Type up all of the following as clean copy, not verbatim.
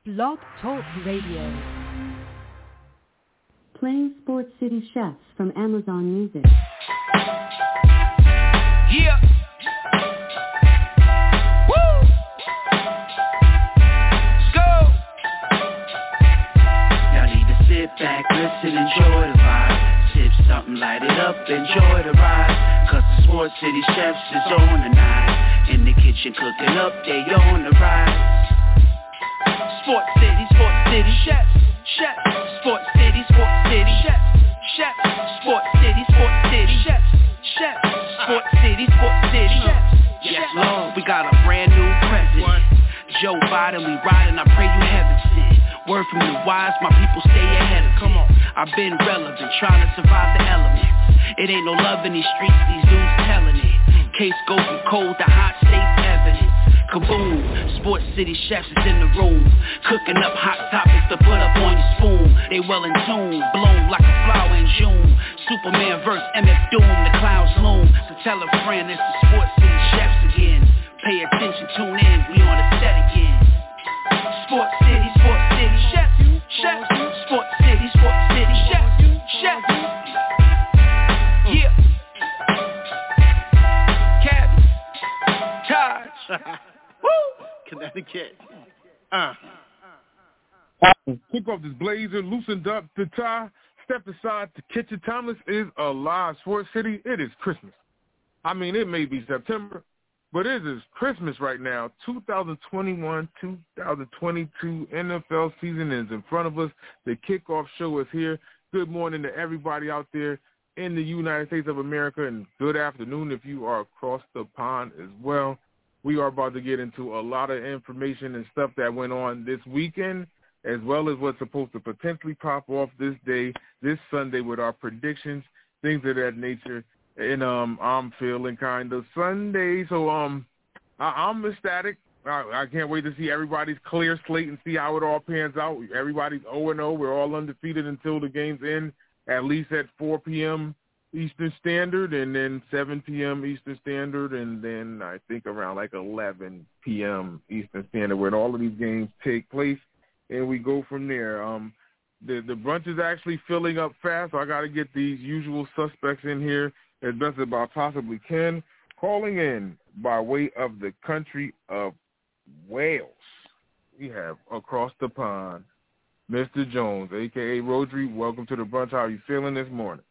Blog Talk Radio. Playing Sports City Chefs from Amazon Music. Yeah. Woo. Let's go. Y'all need to sit back, listen, enjoy the vibe. Sip something, light it up, enjoy the ride. Cause the Sports City Chefs is on tonight. In the kitchen cooking up, they on the rise. Sports City, Chefs, Chefs. Sports City, Chefs, Chefs. Sports City, Chefs, Chefs. Sports City, Chefs. Yes, Lord, we got a brand new president. Joe Biden, we riding, I pray you heaven sent. Word from the wise, my people stay ahead of it. Come on, I've been relevant, trying to survive the elements. It ain't no love in these streets, these dudes telling it. Case go from cold to hot, states evidence. Kaboom, Sports City Chefs is in the room. Cooking up hot topics to put up on your spoon. They well in tune, bloom like a flower in June. Superman verse MF Doom, the clouds loom. So tell a friend it's the Sports City Chefs again. Pay attention, tune in, we on the set again. Sports City, Chefs, Chefs. Sports City, Chefs, Chefs. Yeah. Cabby, Taj. Connecticut. Kick off this blazer, loosened up the tie, stepped aside to kitchen. Thomas is alive. Sports City, it is Christmas. I mean, it may be September, but it is Christmas right now. 2021, 2022 NFL season is in front of us. The kickoff show is here. Good morning to everybody out there in the United States of America, and good afternoon if you are across the pond as well. We are about to get into a lot of information and stuff that went on this weekend, as well as what's supposed to potentially pop off this day, this Sunday, with our predictions, things of that nature. And I'm feeling kind of Sunday, so I'm ecstatic. I can't wait to see everybody's clear slate and see how it all pans out. Everybody's 0-0. We're all undefeated until the game's end, at least at 4 p.m. Eastern Standard, and then 7 p.m. Eastern Standard, and then I think around like 11 p.m. Eastern Standard, where all of these games take place, and we go from there. The brunch is actually filling up fast, so I got to get these usual suspects in here as best as I possibly can. Calling in by way of the country of Wales, we have across the pond, Mr. Jones, a.k.a. Rodri. Welcome to the brunch. How are you feeling this morning?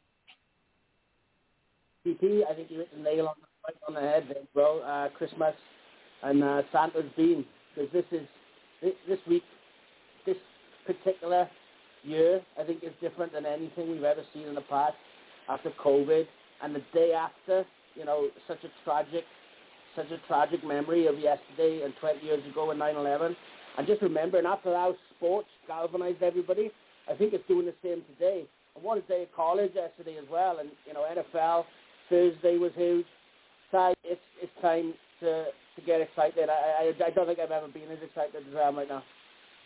CP, I think you hit the nail on the head there, bro. Christmas and Santa's bean. Because this week, this particular year, I think is different than anything we've ever seen in the past after COVID. And the day after, you know, such a tragic memory of yesterday and 20 years ago in 9/11. And just remembering after how sports galvanized everybody, I think it's doing the same today. And what a day of college yesterday as well. And, you know, NFL Thursday was huge. So it's time to get excited. I don't think I've ever been as excited as I am right now.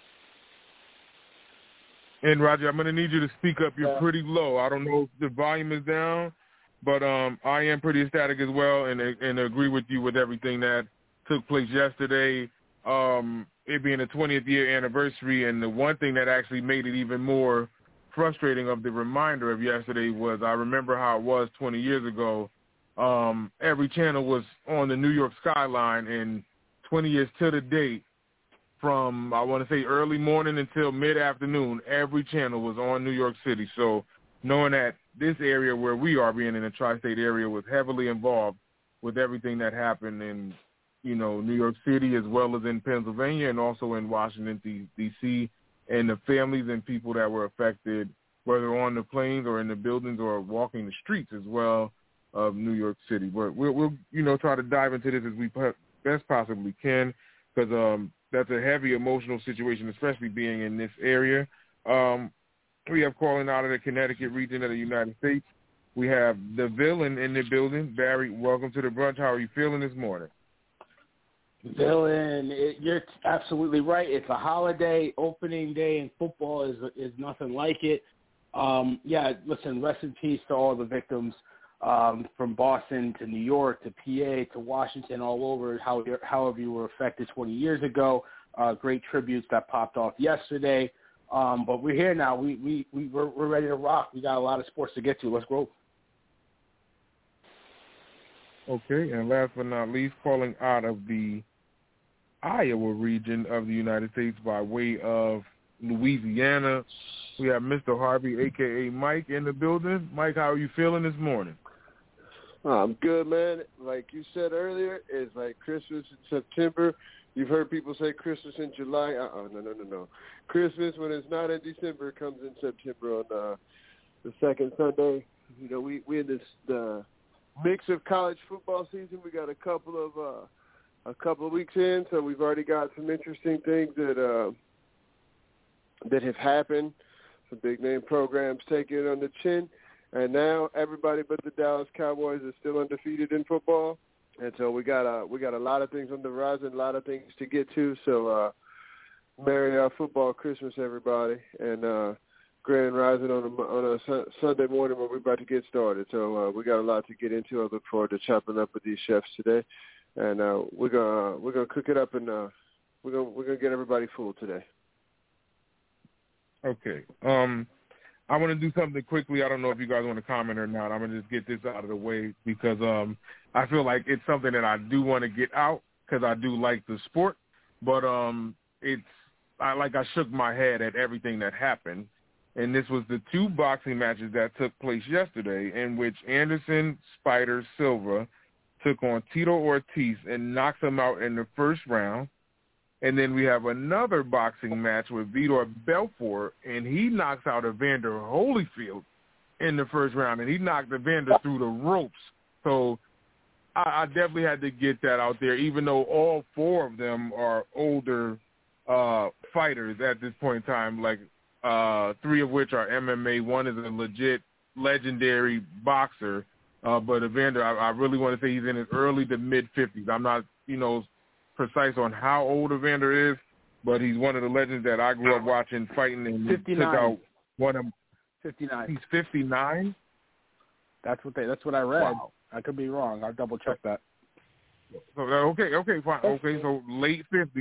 And, Roger, I'm going to need you to speak up. You're pretty low. I don't know if the volume is down, but I am pretty ecstatic as well and agree with you with everything that took place yesterday, it being the 20th year anniversary. And the one thing that actually made it even more frustrating of the reminder of yesterday was I remember how it was 20 years ago. Every channel was on the New York skyline, and 20 years to the date, from I want to say early morning until mid-afternoon, every channel was on New York City. So knowing that this area where we are, being in the tri-state area, was heavily involved with everything that happened in, you know, New York City as well as in Pennsylvania and also in Washington, D.C., and the families and people that were affected, whether on the planes or in the buildings or walking the streets as well of New York City. But we'll you know, try to dive into this as we best possibly can, because that's a heavy emotional situation, especially being in this area. We have calling out of the Connecticut region of the United States. We have the villain in the building. Barry, welcome to the brunch. How are you feeling this morning? Villain, you're absolutely right. It's a holiday. Opening day in football is nothing like it. Yeah, listen, rest in peace to all the victims from Boston to New York to PA to Washington, all over, however you were affected 20 years ago. great tributes that popped off yesterday. But we're here now. We're ready to rock. We got a lot of sports to get to. Let's go. Okay, and last but not least, calling out of the Iowa region of the United States by way of Louisiana, we have Mr. Harvey, a.k.a. Mike, in the building. Mike, how are you feeling this morning? I'm good, man. Like you said earlier, it's like Christmas in September. You've heard people say Christmas in July. No. Christmas, when it's not in December, comes in September on the second Sunday. You know, we in the mix of college football season. We got a couple of weeks in, so we've already got some interesting things that have happened. Some big name programs taking it on the chin, and now everybody but the Dallas Cowboys is still undefeated in football. And so we got a lot of things on the horizon, a lot of things to get to. So Merry football Christmas, everybody, and Grand Rising on a Sunday morning when we're about to get started. So we got a lot to get into. I look forward to chopping up with these chefs today, and we're gonna cook it up, and we're gonna get everybody full today. Okay. I want to do something quickly. I don't know if you guys want to comment or not. I'm going to just get this out of the way because I feel like it's something that I do want to get out because I do like the sport. But I shook my head at everything that happened. And this was the two boxing matches that took place yesterday in which Anderson Spider Silva took on Tito Ortiz and knocks him out in the first round. And then we have another boxing match with Vitor Belfort, and he knocks out Evander Holyfield in the first round, and he knocked Evander through the ropes. So I definitely had to get that out there, even though all four of them are older fighters at this point in time, like three of which are MMA. One is a legit legendary boxer, but Evander, I really want to say he's in his early to mid-50s. I'm not, precise on how old Evander is, but he's one of the legends that I grew up watching fighting, and 59. Took out one of 59. He's 59. That's what I read. Wow. I could be wrong. I'll double check that. So okay, fine. Okay, so late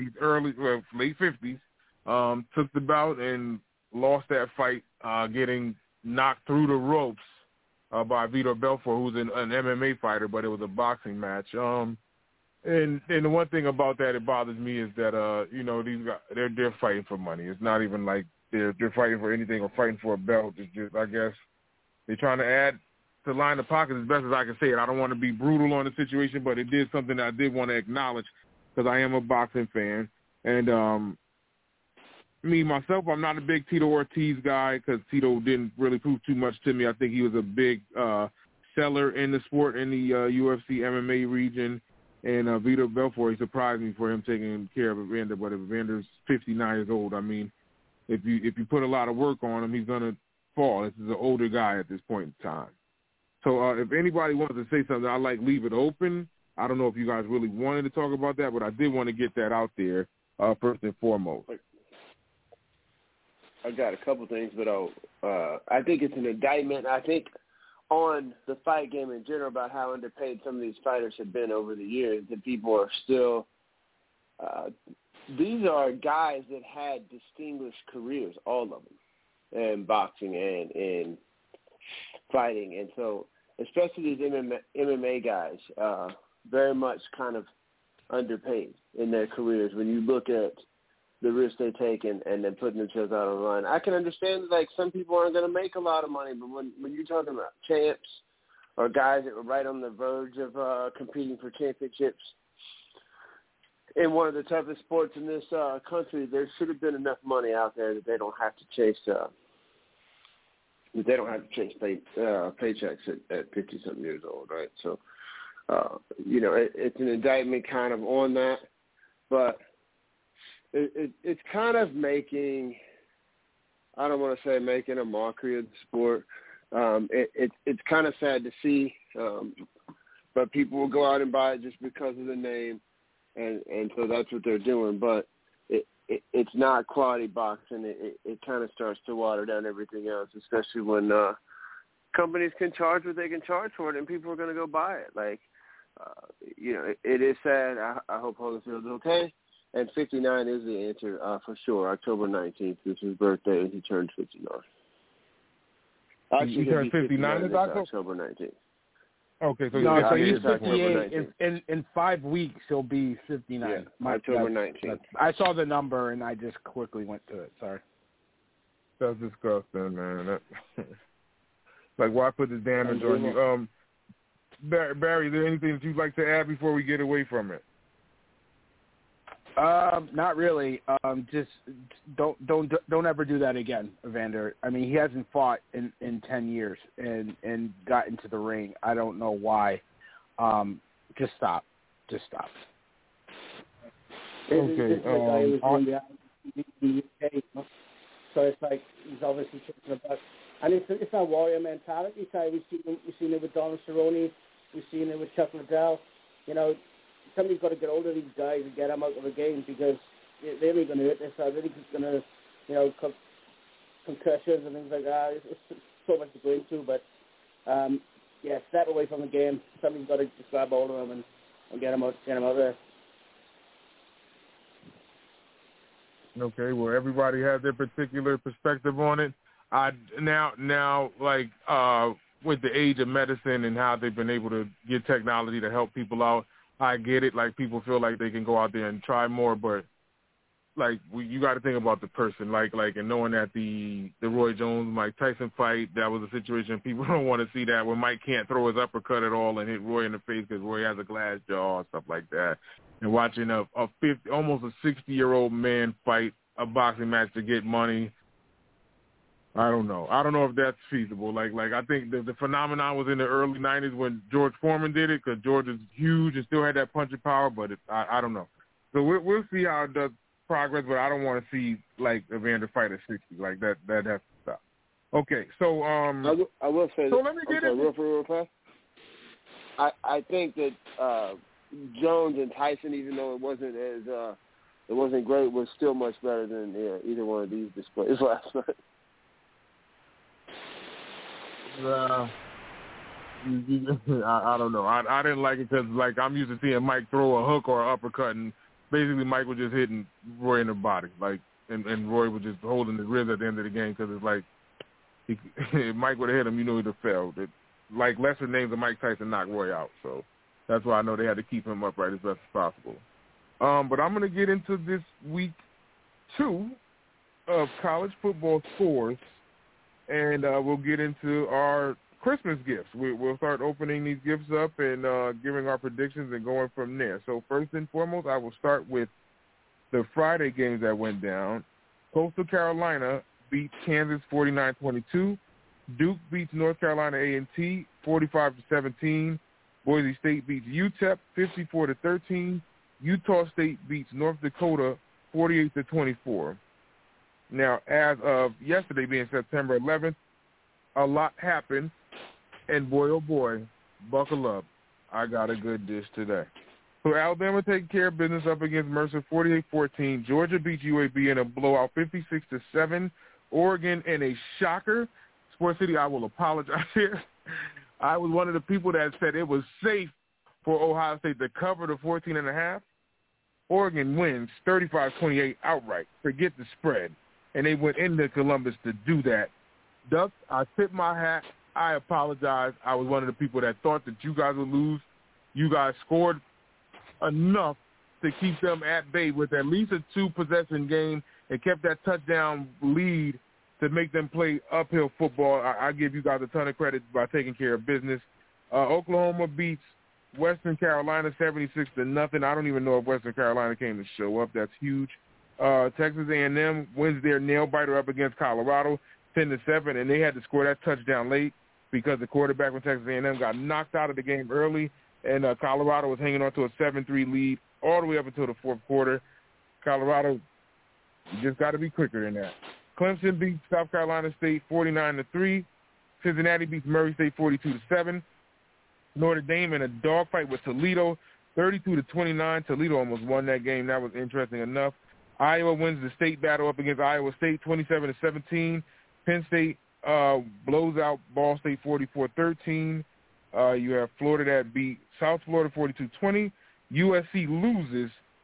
50s. Took the bout and lost that fight, getting knocked through the ropes by Vitor Belfort, who's an MMA fighter, but it was a boxing match. And the one thing about that it bothers me is that these guys they're fighting for money. It's not even like they're fighting for anything or fighting for a belt. It's just, I guess they're trying to add to line the pockets as best as I can say it. I don't want to be brutal on the situation, but it is something that I did want to acknowledge because I am a boxing fan. And me myself, I'm not a big Tito Ortiz guy because Tito didn't really prove too much to me. I think he was a big seller in the sport in the UFC MMA region. And Vitor Belfort, he surprised me for him taking care of Evander. But if Evander's 59 years old, I mean, if you put a lot of work on him, he's going to fall. This is an older guy at this point in time. So if anybody wants to say something, I'd like leave it open. I don't know if you guys really wanted to talk about that, but I did want to get that out there first and foremost. I got a couple things, but I think it's an indictment. I think on the fight game in general about how underpaid some of these fighters have been over the years, that people are still these are guys that had distinguished careers, all of them, in boxing and in fighting. And so especially these MMA guys, very much kind of underpaid in their careers when you look at the risks they take and then putting themselves out on the line. I can understand, like, some people aren't going to make a lot of money, but when you're talking about champs or guys that were right on the verge of competing for championships in one of the toughest sports in this country, there should have been enough money out there that they don't have to chase paychecks at 50-something years old, right? So, it's an indictment kind of on that, but it's kind of making, I don't want to say making a mockery of the sport. It's kind of sad to see, but people will go out and buy it just because of the name, and so that's what they're doing. But it's not quality boxing. It kind of starts to water down everything else, especially when companies can charge what they can charge for it, and people are going to go buy it. Like, it is sad. I hope Holyfield's okay. And 59 is the answer for sure. October 19th is his birthday, and he turned 59. Actually, he turned 59 is October 19th. Okay, so, no, so he's October 58. In 5 weeks, he'll be 59. Yeah, October 19th. I saw the number, and I just quickly went to it. Sorry. That's disgusting, man. Like, why put this damage on you? Barry, is there anything that you'd like to add before we get away from it? Not really. Just don't ever do that again, Evander. I mean, he hasn't fought in 10 years and got into the ring. I don't know why. Just stop. Just stop. Okay. This is the guy who was in the UK, so it's like he's obviously talking about, and it's a warrior mentality. So we've seen it with Donald Cerrone, we've seen it with Chuck Liddell. You know, somebody's got to get hold of these guys and get them out of the game because they're really going to hurt this. I think it's going to, you know, concussions and things like that. It's so much to go into, but yeah, step away from the game. Somebody's got to just grab hold of them and get them out there. Okay, well, everybody has their particular perspective on it. Now, like with the age of medicine and how they've been able to get technology to help people out, I get it. Like, people feel like they can go out there and try more, but like you got to think about the person. Like, and knowing that the Roy Jones Mike Tyson fight, that was a situation people don't want to see that where Mike can't throw his uppercut at all and hit Roy in the face because Roy has a glass jaw and stuff like that. And watching almost a 60-year-old man fight a boxing match to get money, I don't know. I don't know if that's feasible. Like I think the phenomenon was in the early 90s when George Foreman did it because George is huge and still had that punching power, but I don't know. So we'll see how it does progress, but I don't want to see, like, Evander fight at 60. Like, that has to stop. Okay, so I will say so let me get it real fast. I think that Jones and Tyson, even though it wasn't great, was still much better than either one of these displays last night. I don't know. I didn't like it because, like, I'm used to seeing Mike throw a hook or an uppercut, and basically Mike was just hitting Roy in the body, like, and Roy was just holding his ribs at the end of the game because it's like if Mike would have hit him, you know he'd have failed. Like, lesser names of Mike Tyson knocked Roy out, so that's why I know they had to keep him upright as best as possible. But I'm going to get into this week 2 of college football scores, and we'll get into our Christmas gifts. We'll start opening these gifts up and giving our predictions and going from there. So first and foremost, I will start with the Friday games that went down. Coastal Carolina beats Kansas 49-22. Duke beats North Carolina A&T 45-17. Boise State beats UTEP 54-13. Utah State beats North Dakota 48-24. Now, as of yesterday being September 11th, a lot happened, and boy, oh boy, buckle up. I got a good dish today. So Alabama taking care of business up against Mercer 48-14. Georgia beats UAB in a blowout 56-7. Oregon in a shocker. Sports City, I will apologize here. I was one of the people that said it was safe for Ohio State to cover the 14.5. Oregon wins 35-28 outright. Forget the spread. And they went into Columbus to do that. Ducks, I tip my hat. I apologize. I was one of the people that thought that you guys would lose. You guys scored enough to keep them at bay with at least a 2-possession game and kept that touchdown lead to make them play uphill football. I give you guys a ton of credit by taking care of business. Oklahoma beats Western Carolina 76-0. I don't even know if Western Carolina came to show up. That's huge. Texas A&M wins their nail-biter up against Colorado 10-7, and they had to score that touchdown late because the quarterback from Texas A&M got knocked out of the game early, and Colorado was hanging on to a 7-3 lead all the way up until the fourth quarter. Colorado, you just got to be quicker than that. Clemson beats South Carolina State 49-3. Cincinnati beats Murray State 42-7. Notre Dame in a dogfight with Toledo 32-29. Toledo almost won that game. That was interesting enough. Iowa wins the state battle up against Iowa State 27-17. Penn State blows out Ball State 44-13. You have Florida that beat South Florida 42-20. USC loses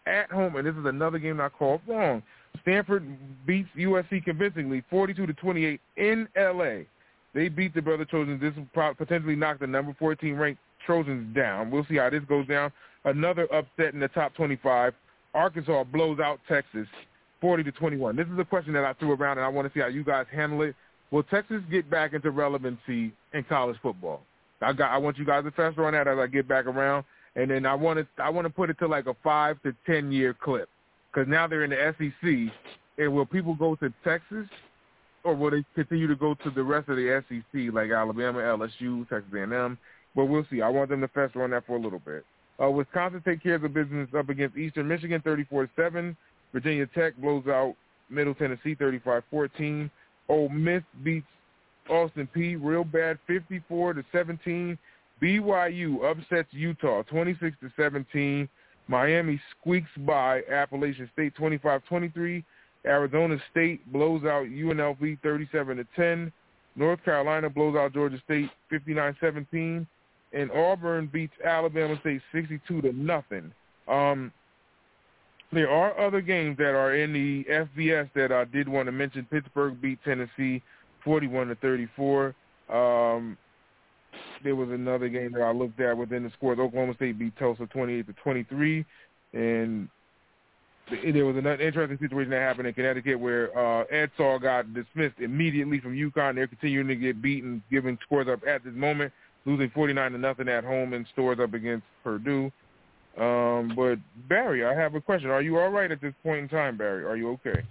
at home, and this is another game I called wrong. Stanford beats USC convincingly, 42-28 in L.A. They beat the Brother Trojans. This will potentially knock the number 14 ranked Trojans down. We'll see how this goes down. Another upset in the top 25. Arkansas blows out Texas, 40-21. This is a question that I threw around, and I want to see how you guys handle it. Will Texas get back into relevancy in college football? I want you guys to faster on that as I get back around, and then I want to put it to like a 5 to 10 year clip, because now they're in the SEC. And will people go to Texas, or will they continue to go to the rest of the SEC like Alabama, LSU, Texas A&M? But we'll see. I want them to faster on that for a little bit. Wisconsin take care of the business up against Eastern Michigan, 34-7. Virginia Tech blows out Middle Tennessee, 35-14. Ole Miss beats Austin Peay real bad, 54-17. BYU upsets Utah, 26-17. Miami squeaks by Appalachian State, 25-23. Arizona State blows out UNLV, 37-10. North Carolina blows out Georgia State, 59-17. And Auburn beats Alabama State 62-0. There are other games that are in the FBS that I did want to mention. Pittsburgh beat Tennessee 41-34. There was another game that I looked at within the scores. Oklahoma State beat Tulsa 28-23. And there was another interesting situation that happened in Connecticut where Edsall got dismissed immediately from UConn. They're continuing to get beaten, giving scores up at this moment, losing 49-0 at home and stores up against Purdue. But, Barry, I have a question. Are you all right at this point in time, Barry? Are you okay?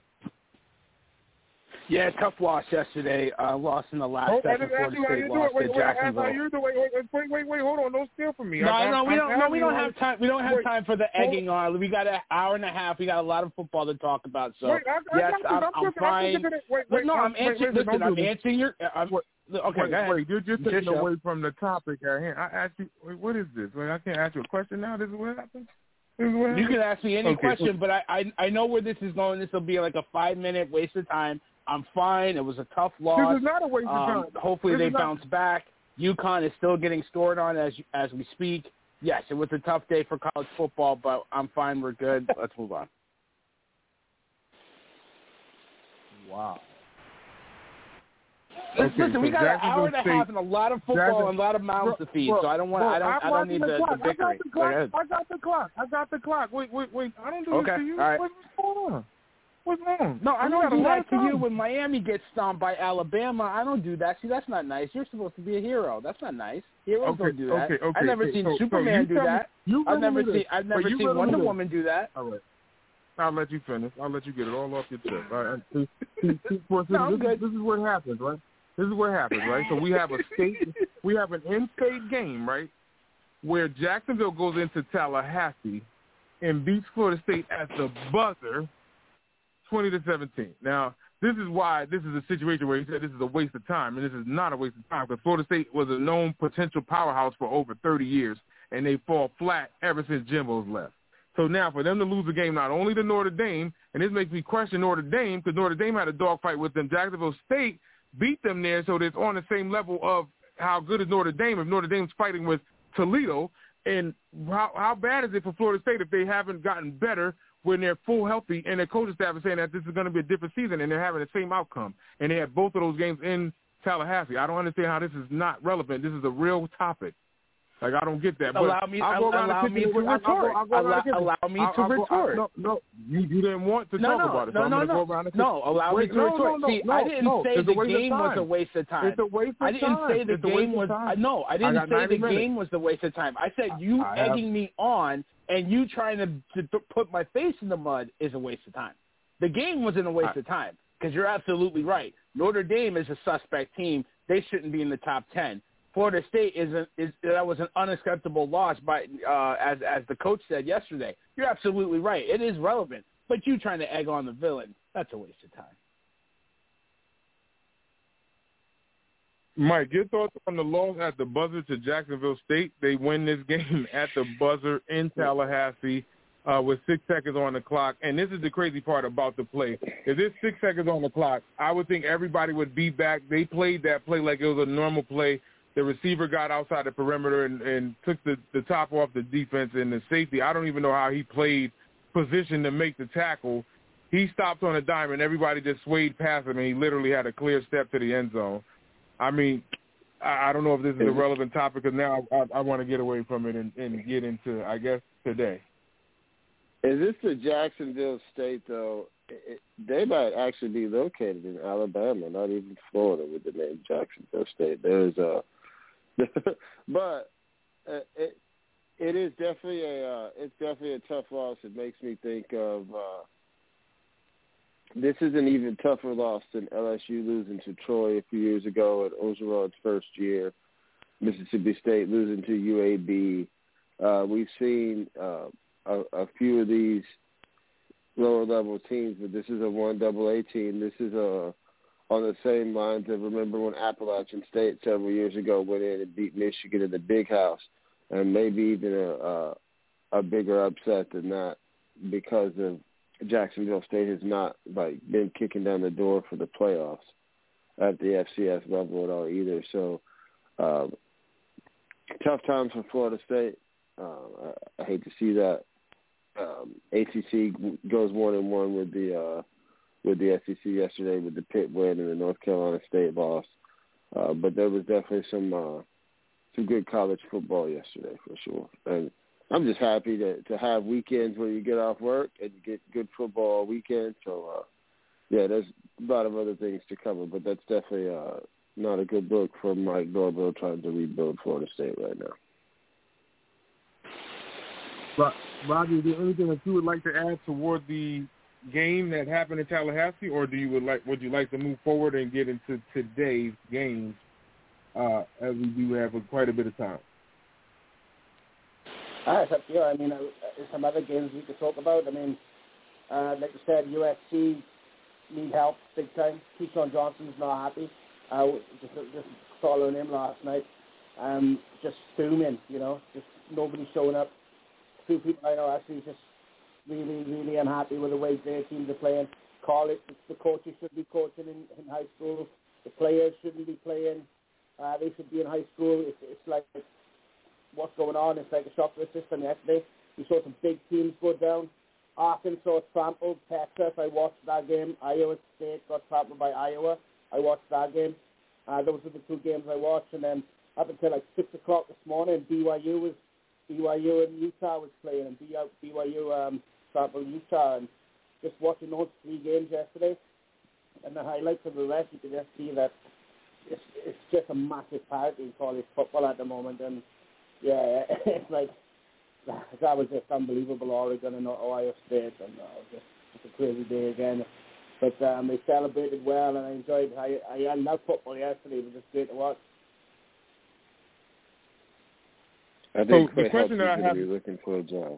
Yeah, tough loss yesterday. Lost in the last second. Florida State lost to Jacksonville. Wait, hold on. Don't steal from me. We don't have time. We don't have time for the egging on. We got an hour and a half. We got a lot of football to talk about. So, yes, I'm fine. I'm answering. Listen, I'm answering your. Okay, wait, you're just taking away from the topic at hand. I asked you, what is this? I can't ask you a question now. This is what happened? You can ask me any question, but I know where this is going. This will be like a 5-minute waste of time. I'm fine. It was a tough loss. This is not a waste of time. Hopefully they bounce back. UConn is still getting scored on as we speak. Yes, it was a tough day for college football, but I'm fine. We're good. Let's move on. Wow. Listen, we got an hour and a half and a lot of football and a lot of mouths to feed, so I don't need the bickering. I got the clock. Wait. I don't do this to you. Right. What's going on? What's wrong? No, I don't do that to you when Miami gets stomped by Alabama. I don't do that. See, that's not nice. You're supposed to be a hero. That's not nice. Heroes don't do that. I've never seen Superman do that. I've never seen Wonder Woman do that. All right. I'll let you finish. I'll let you get it all off your chest. All right. This is what happens, right? This is what happens, right? So we have an in-state game, right, where Jacksonville goes into Tallahassee and beats Florida State at the buzzer, 20-17. Now, this is why this is a situation where he said this is a waste of time, and this is not a waste of time because Florida State was a known potential powerhouse for over 30 years, and they fall flat ever since Jimbo's left. So now for them to lose the game not only to Notre Dame, and this makes me question Notre Dame because Notre Dame had a dogfight with them. Jacksonville State beat them there, so it's on the same level of how good is Notre Dame if Notre Dame's fighting with Toledo, and how bad is it for Florida State if they haven't gotten better when they're full healthy and their coaching staff is saying that this is going to be a different season and they're having the same outcome, and they had both of those games in Tallahassee. I don't understand how this is not relevant. This is a real topic. Like, I don't get that. But allow me to retort. No, you didn't want to talk about it. No, allow me to retort. See, I didn't say the game was a waste of time. It's a waste of time. I didn't say the game was – no, I didn't say the game was the waste of time. I said you egging me on and you trying to put my face in the mud is a waste of time. The game wasn't a waste of time because you're absolutely right. Notre Dame is a suspect team. They shouldn't be in the top 10. Florida State that was an unacceptable loss by as the coach said yesterday. You're absolutely right. It is relevant, but you trying to egg on the villain, that's a waste of time. Mike, your thoughts on the loss at the buzzer to Jacksonville State? They win this game at the buzzer in Tallahassee with 6 seconds on the clock. And this is the crazy part about the play. If there's 6 seconds on the clock, I would think everybody would be back. They played that play like it was a normal play. The receiver got outside the perimeter and took the top off the defense and the safety. I don't even know how he played position to make the tackle. He stopped on a dime, and everybody just swayed past him, and he literally had a clear step to the end zone. I mean, I don't know if this is a relevant topic, because now I want to get away from it and get into, I guess, today. Is this the Jacksonville State, though? They might actually be located in Alabama, not even Florida, with the name Jacksonville State. There's but it is definitely a tough loss. It makes me think of this is an even tougher loss than LSU losing to Troy a few years ago at Orgeron's first year. Mississippi State losing to UAB. We've seen a few of these lower-level teams, but this is a 1AA team. This is on the same lines of, remember when Appalachian State several years ago went in and beat Michigan in the Big House, and maybe even a bigger upset than that, because of Jacksonville State has not been kicking down the door for the playoffs at the FCS level at all either. So tough times for Florida State. I hate to see that. ACC goes 1-1 with the SEC yesterday with the Pitt win and the North Carolina State loss. But there was definitely some good college football yesterday for sure. And I'm just happy to have weekends where you get off work and you get good football all weekend. So, there's a lot of other things to cover, but that's definitely not a good look for Mike Norvell trying to rebuild Florida State right now. But Robbie, is there anything that you would like to add toward the game that happened in Tallahassee, or would you like to move forward and get into today's games, as we do have quite a bit of time? It's up to you. I mean, there's some other games we could talk about. I mean, like you said, USC need help big time. Keyshawn Johnson's not happy. Just following him last night. Just booming, just nobody showing up. Two people I know actually just really, really unhappy with the way their teams are playing. The coaches should be coaching in high school. The players shouldn't be playing. They should be in high school. It's like, what's going on? It's like a shock to the system yesterday. We saw some big teams go down. Arkansas trampled Texas. I watched that game. Iowa State got trampled by Iowa. I watched that game. Those were the two games I watched. And then up until like 6 o'clock this morning, BYU and Utah was playing, and BYU trampled Utah. And just watching those three games yesterday, and the highlights of the rest, you can just see that it's just a massive party in college football at the moment. And yeah, it's like that was just unbelievable. Oregon and Ohio State, and just a crazy day again. But they celebrated well, and I enjoyed. I loved football yesterday. It was just great to watch. I think so the question that I have, be looking for a job.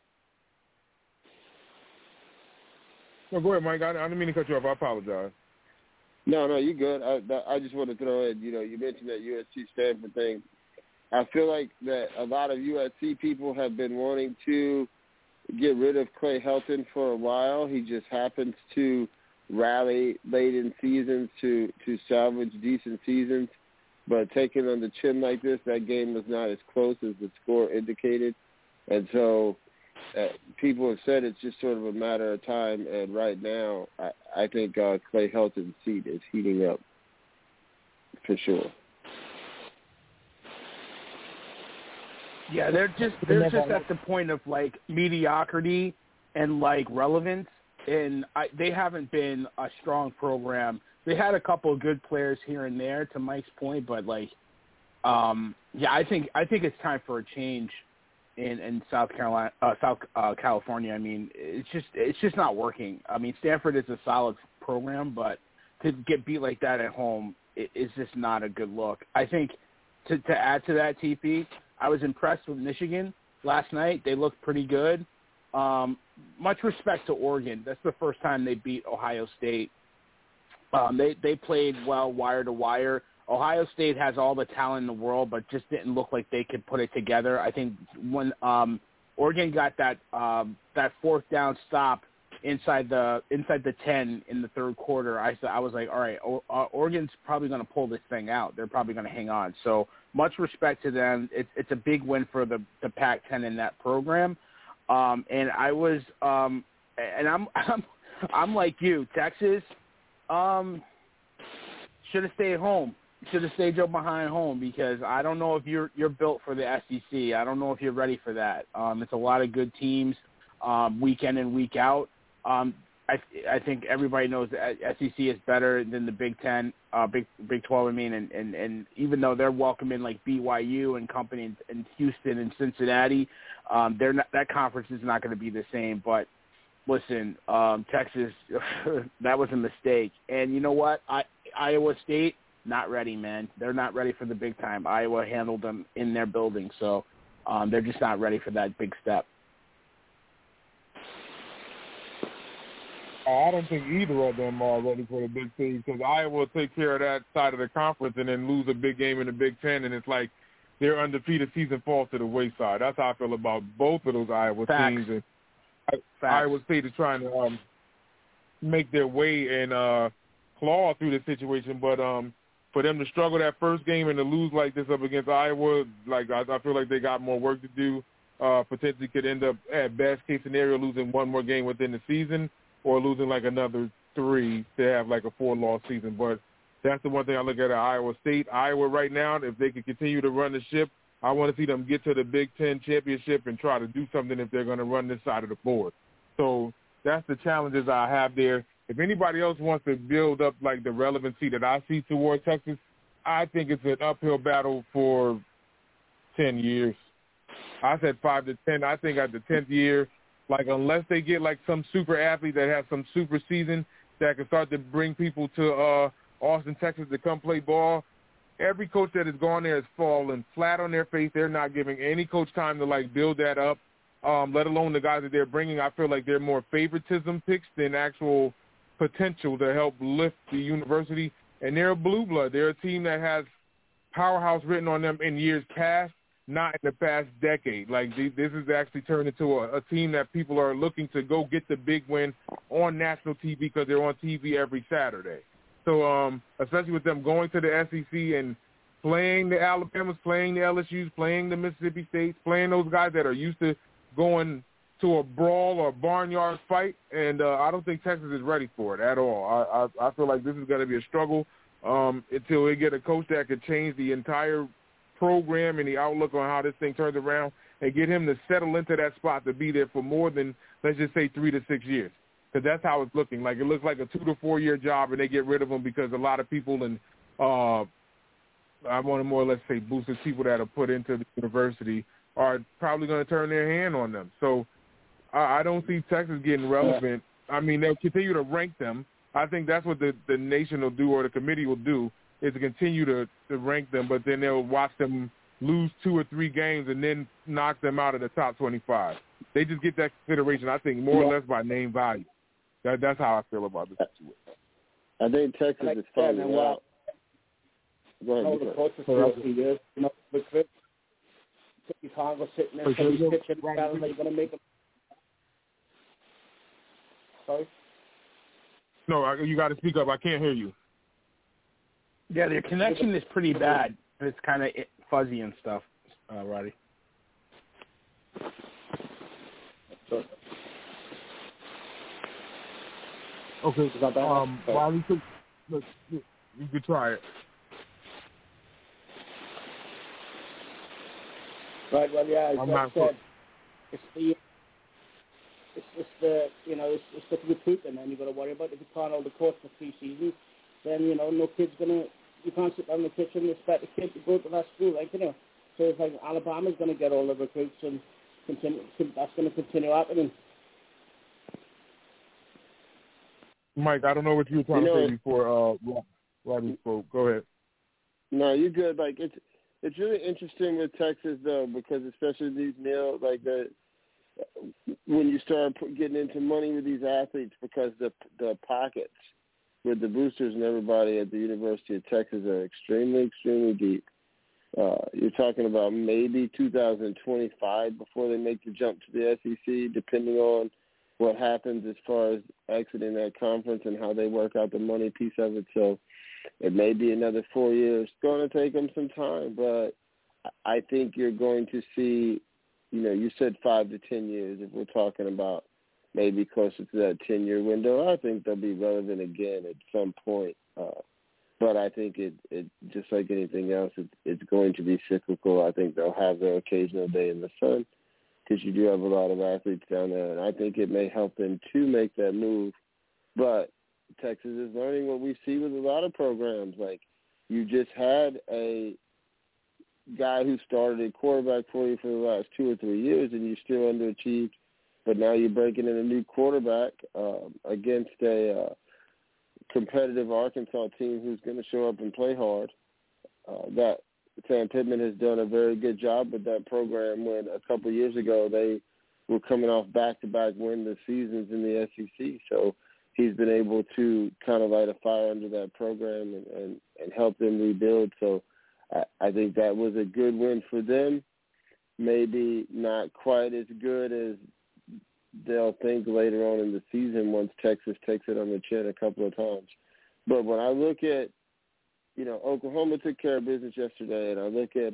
No, go ahead, Mike. I didn't mean to cut you off. I apologize. No, you're good. I just want to throw in, you mentioned that USC Stanford thing. I feel like that a lot of USC people have been wanting to get rid of Clay Helton for a while. He just happens to rally late in seasons to salvage decent seasons. But taking on the chin like this, that game was not as close as the score indicated. And so people have said it's just sort of a matter of time. And right now, I think Clay Helton's seat is heating up for sure. Yeah, they're just at the point of like mediocrity and like relevance, and they haven't been a strong program. They had a couple of good players here and there, to Mike's point, but like, I think it's time for a change in South California. I mean, it's just not working. I mean, Stanford is a solid program, but to get beat like that at home is just not a good look. I think to add to that, TP, I was impressed with Michigan last night. They looked pretty good. Much respect to Oregon. That's the first time they beat Ohio State. They played well wire to wire. Ohio State has all the talent in the world, but just didn't look like they could put it together. I think when Oregon got that fourth down stop inside the 10 in the third quarter, I was like, all right, Oregon's probably going to pull this thing out. They're probably going to hang on. So much respect to them. It's a big win for the Pac-10 in that program. And I was, and I'm like you, Texas, should have stayed home. Should have stayed your behind home, because I don't know if you're built for the SEC. I don't know if you're ready for that. It's a lot of good teams, week in and week out. I think everybody knows that SEC is better than the Big 10, Big 12. I mean, and even though they're welcoming like BYU and company in Houston and Cincinnati, they're not, that conference is not going to be the same. But listen, Texas, that was a mistake. And you know what? Iowa State, not ready, man. They're not ready for the big time. Iowa handled them in their building, so they're just not ready for that big step. I don't think either of them are ready for the big stage, because Iowa will take care of that side of the conference and then lose a big game in the Big Ten, and it's like their undefeated season falls to the wayside. That's how I feel about both of those Iowa teams. And Iowa State is trying to make their way and claw through the situation, but for them to struggle that first game and to lose like this up against Iowa, like I feel like they got more work to do. Potentially could end up, at best case scenario, losing one more game within the season, or losing like another 3 to have like a 4-loss season. But that's the one thing I look at Iowa State. Iowa right now, if they can continue to run the ship, I want to see them get to the Big Ten championship and try to do something if they're going to run this side of the board. So that's the challenges I have there. If anybody else wants to build up like the relevancy that I see towards Texas, I think it's an uphill battle for 10 years. I said 5 to 10. I think at the 10th year, like unless they get like some super athlete that has some super season that can start to bring people to Austin, Texas to come play ball, every coach that has gone there has fallen flat on their face. They're not giving any coach time to like build that up, let alone the guys that they're bringing. I feel like they're more favoritism picks than actual potential to help lift the university. And they're a blue blood. They're a team that has powerhouse written on them in years past, not in the past decade. Like this is actually turned into a team that people are looking to go get the big win on national TV because they're on TV every Saturday. So especially with them going to the SEC and playing the Alabamas, playing the LSUs, playing the Mississippi States, playing those guys that are used to going to a brawl or a barnyard fight, and I don't think Texas is ready for it at all. I feel like this is going to be a struggle until they get a coach that could change the entire program and the outlook on how this thing turns around and get him to settle into that spot to be there for more than, let's just say, 3 to 6 years. Because that's how it's looking. Like it looks like a 2 to 4 year job, and they get rid of him because a lot of people and I want to more or less say boosted people that are put into the university are probably going to turn their hand on them. So I don't see Texas getting relevant. I mean, they'll continue to rank them. I think that's what the nation will do, or the committee will do, is to continue to rank them, but then they'll watch them lose 2 or 3 games and then knock them out of the top 25. They just get that consideration, I think, more or less by name value. That's how I feel about this situation. I think Texas is finding out. Go ahead. The coach for 3 years, with Chris, you can't go sitting there and pitching and telling that you're going to make them. Sorry? No, you got to speak up. I can't hear you. Yeah, their connection is pretty bad. It's kind of fuzzy and stuff, Roddy. Okay, Roddy, you could try it. Right. Well, yeah, as I said, it's the recruitment, and you've got to worry about. If you can't hold the coach for 3 seasons, then no kid's you can't sit down in the kitchen and expect a kid to go to that school, So it's like Alabama's going to get all the recruits, and that's going to continue happening. Mike, I don't know what you were trying to say before Roddy spoke. Go ahead. No, you're good. Like it's really interesting with Texas though, because especially these male, like when you start getting into money with these athletes, because the pockets with the boosters and everybody at the University of Texas are extremely, extremely deep. You're talking about maybe 2025 before they make the jump to the SEC, depending on what happens as far as exiting that conference and how they work out the money piece of it. So it may be another 4 years. It's going to take them some time, but I think you're going to see, you said 5 to 10 years. If we're talking about maybe closer to that 10-year window, I think they'll be relevant again at some point. But I think it just like anything else, it's going to be cyclical. I think they'll have their occasional day in the sun because you do have a lot of athletes down there, and I think it may help them to make that move. But Texas is learning what we see with a lot of programs. Like, you just had a guy who started a quarterback for you for the last 2 or 3 years, and you still underachieved, but now you're breaking in a new quarterback against a competitive Arkansas team who's going to show up and play hard. That Sam Pittman has done a very good job with that program when a couple of years ago they were coming off back-to-back winless seasons in the SEC. So he's been able to kind of light a fire under that program and help them rebuild. So I think that was a good win for them. Maybe not quite as good as they'll think later on in the season once Texas takes it on the chin a couple of times. But when I look at, Oklahoma took care of business yesterday, and I look at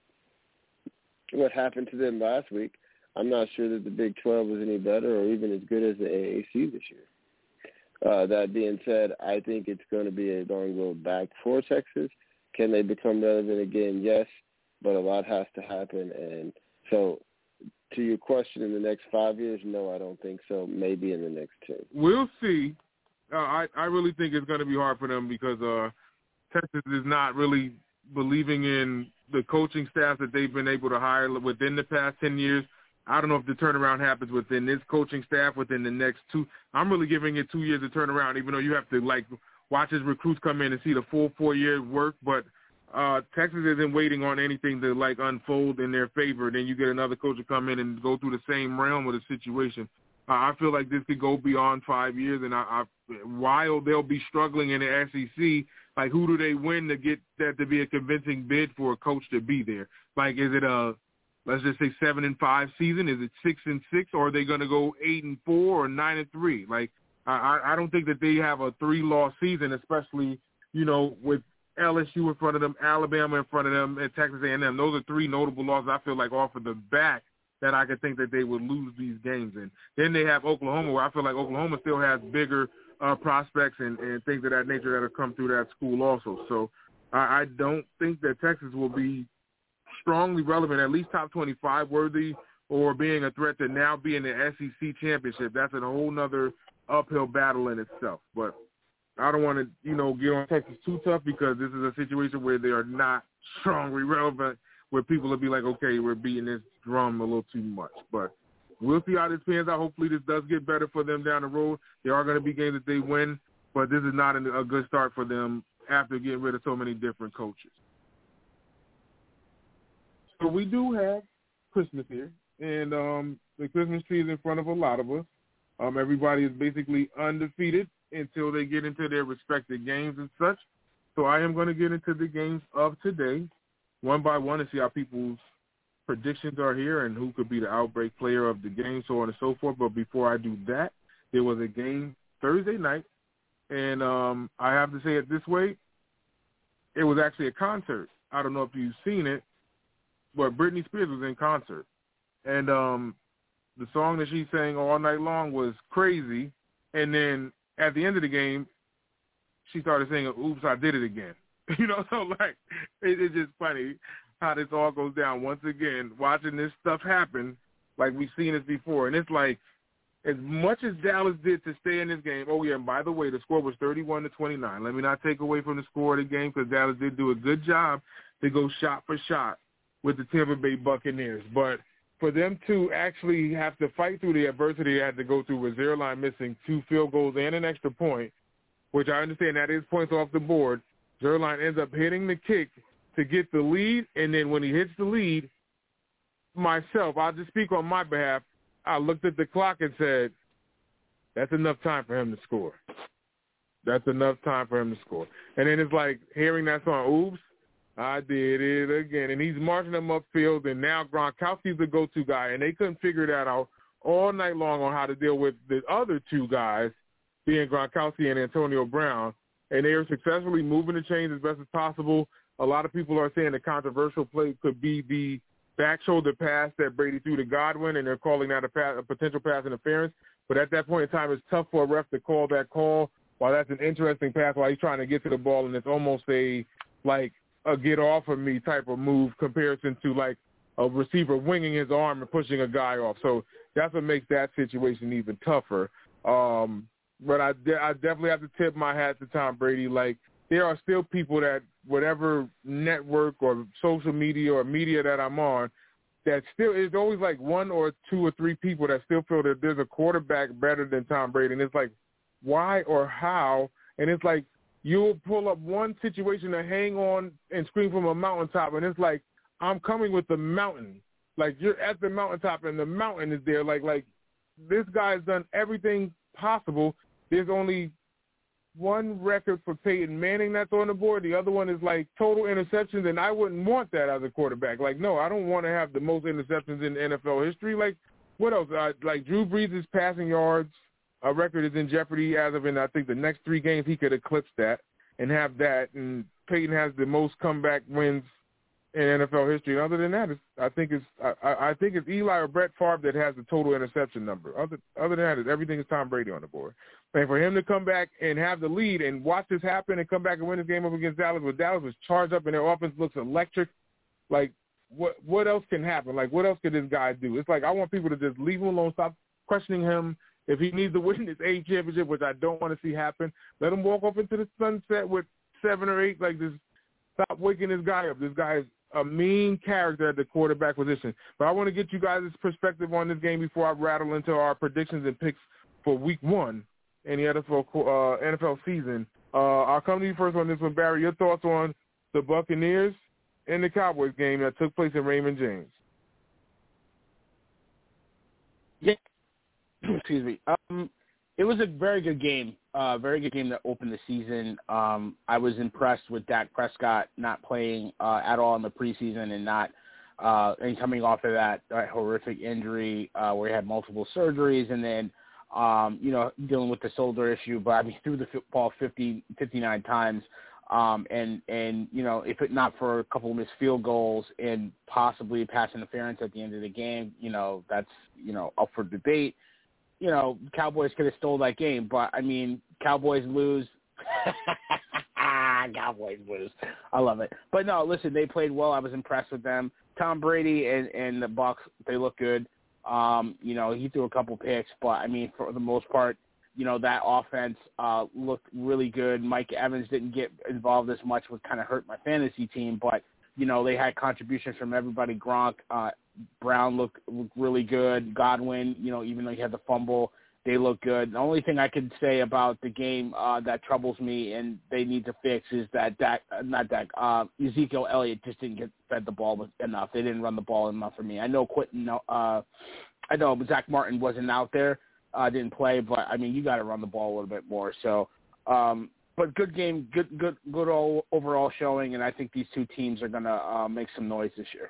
what happened to them last week, I'm not sure that the Big 12 is any better or even as good as the AAC this year. That being said, I think it's going to be a long road back for Texas. Can they become relevant again? Yes, but a lot has to happen. And so to your question, in the next 5 years, no, I don't think so. Maybe in the next 10. We'll see. I really think it's going to be hard for them because Texas is not really believing in the coaching staff that they've been able to hire within the past 10 years. I don't know if the turnaround happens within this coaching staff within the next 2. I'm really giving it 2 years to turn around, even though you have to, watch his recruits come in and see the full 4 years work. But Texas isn't waiting on anything to, unfold in their favor. Then you get another coach to come in and go through the same realm of the situation. I feel like this could go beyond 5 years. And while they'll be struggling in the SEC, who do they win to get that to be a convincing bid for a coach to be there? Is it a, let's just say 7-5 season? Is it 6-6, or are they going to go 8-4 or 9-3? I don't think that they have a 3-loss season, especially, with LSU in front of them, Alabama in front of them, and Texas A&M. Those are 3 notable losses I feel like off of the back that I could think that they would lose these games in. Then they have Oklahoma, where I feel like Oklahoma still has bigger prospects and things of that nature that have come through that school also. So I don't think that Texas will be strongly relevant, at least top 25 worthy, or being a threat to now be in the SEC championship. That's a whole nother uphill battle in itself. But I don't want to, get on Texas too tough, because this is a situation where they are not strongly relevant, where people will be like, okay, we're beating this drum a little too much. But we'll see how this pans out. Hopefully this does get better for them down the road. There are going to be games that they win, but this is not a good start for them after getting rid of so many different coaches. So we do have Christmas here, and the Christmas tree is in front of a lot of us. Everybody is basically undefeated until they get into their respective games and such. So I am going to get into the games of today, one by one, and see how people's predictions are here and who could be the outbreak player of the game, so on and so forth. But before I do that, there was a game Thursday night, and I have to say it this way. It was actually a concert. I don't know if you've seen it, but Britney Spears was in concert. And the song that she sang all night long was Crazy. And then at the end of the game, she started singing, Oops, I Did It Again. So it's just funny how this all goes down. Once again, watching this stuff happen, we've seen this before. And it's as much as Dallas did to stay in this game, oh, yeah, and by the way, the score was 31-29. Let me not take away from the score of the game, because Dallas did do a good job to go shot for shot with the Tampa Bay Buccaneers. But for them to actually have to fight through the adversity they had to go through with Zierlein missing 2 field goals and an extra point, which I understand that is points off the board, Zierlein ends up hitting the kick to get the lead, and then when he hits the lead, myself, I'll just speak on my behalf, I looked at the clock and said, that's enough time for him to score. That's enough time for him to score. And then it's like hearing that song, Oops, I Did It Again. And he's marching them upfield, and now Gronkowski's the go-to guy, and they couldn't figure that out all night long on how to deal with the other 2 guys, being Gronkowski and Antonio Brown. And they are successfully moving the chains as best as possible. A lot of people are saying the controversial play could be the back shoulder pass that Brady threw to Godwin, and they're calling that a potential pass interference. But at that point in time, it's tough for a ref to call that call. While that's an interesting pass, while he's trying to get to the ball, and it's almost a get off of me type of move comparison to like a receiver winging his arm and pushing a guy off. So that's what makes that situation even tougher. But I definitely have to tip my hat to Tom Brady. Like, there are still people that whatever network or social media or media that I'm on, that still is always like one or two or three people that still feel that there's a quarterback better than Tom Brady. And it's like, why or how? And it's like, you'll pull up one situation to hang on and scream from a mountaintop, and it's like, I'm coming with the mountain. Like, you're at the mountaintop, and the mountain is there. Like this guy has done everything possible. There's only one record for Peyton Manning that's on the board. The other one is, like, total interceptions, and I wouldn't want that as a quarterback. Like, no, I don't want to have the most interceptions in NFL history. Like, what else? Like, Drew Brees' passing yards record is in jeopardy as of in, I think, the next 3 games he could eclipse that and have that. And Peyton has the most comeback wins in NFL history. And other than that, I think it's Eli or Brett Favre that has the total interception number. Other than that, everything is Tom Brady on the board. And for him to come back and have the lead and watch this happen and come back and win this game up against Dallas, where Dallas was charged up and their offense looks electric, like, what else can happen? Like, what else can this guy do? It's like, I want people to just leave him alone, stop questioning him. If he needs to win this A championship, which I don't want to see happen, let him walk off into the sunset with 7 or 8. Like, just stop waking this guy up. This guy is a mean character at the quarterback position. But I want to get you guys' perspective on this game before I rattle into our predictions and picks for Week 1 in the NFL season. I'll come to you first on this one, Barry. Your thoughts on the Buccaneers and the Cowboys game that took place in Raymond James? Yeah. Excuse me. It was a very good game. Very good game that opened the season. I was impressed with Dak Prescott not playing at all in the preseason and coming off of that horrific injury where he had multiple surgeries and then dealing with the shoulder issue. But I mean, threw the football 59 times. And if it not for a couple of missed field goals and possibly pass interference at the end of the game, that's up for debate. Cowboys could have stole that game, but I mean, Cowboys lose. Cowboys lose. I love it. But no, listen, they played well. I was impressed with them. Tom Brady and the Bucs, they look good. He threw a couple picks, but I mean, for the most part, that offense looked really good. Mike Evans didn't get involved as much, which kind of hurt my fantasy team, but they had contributions from everybody. Gronk, Brown looked really good. Godwin, even though he had the fumble, they look good. The only thing I could say about the game that troubles me and they need to fix is that Ezekiel Elliott just didn't get fed the ball enough. They didn't run the ball enough for me. I know Zach Martin wasn't out there, didn't play, but I mean, you got to run the ball a little bit more. So, but good game, good overall showing, and I think these two teams are going to make some noise this year.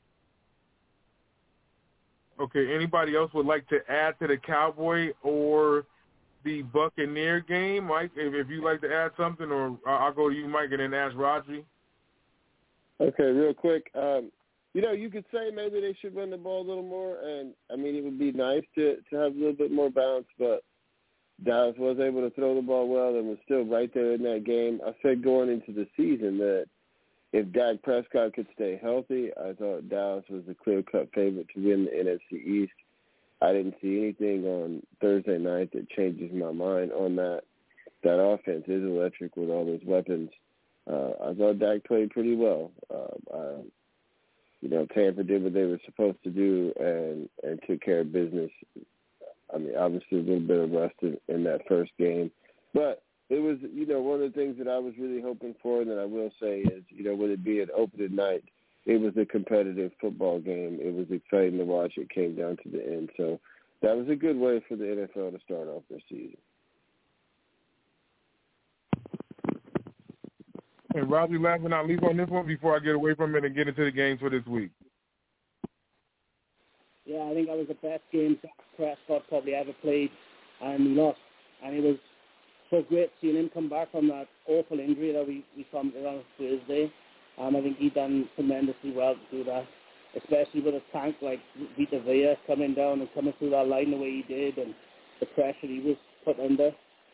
Okay, anybody else would like to add to the Cowboy or the Buccaneer game? Mike, if you'd like to add something, or I'll go to you, Mike, and then ask Rodri. Okay, real quick. You could say maybe they should run the ball a little more, and, I mean, it would be nice to have a little bit more bounce, but Dallas was able to throw the ball well and was still right there in that game. I said going into the season that if Dak Prescott could stay healthy, I thought Dallas was the clear-cut favorite to win the NFC East. I didn't see anything on Thursday night that changes my mind on that. That offense is electric with all those weapons. I thought Dak played pretty well. Tampa did what they were supposed to do and took care of business. I mean, obviously a little bit of rust in that first game. But it was, one of the things that I was really hoping for, and that I will say is, with it being opening night, it was a competitive football game. It was exciting to watch. It came down to the end. So that was a good way for the NFL to start off their season. And Robbie, last but not least on this one before I get away from it and get into the games for this week. Yeah, I think that was the best game Dak Prescott probably ever played, and he lost. And it was so great seeing him come back from that awful injury that we saw him on Thursday. I think he done tremendously well to do that. especially with a tank like Vita Vea coming down and coming through that line the way he did, and the pressure he was put under.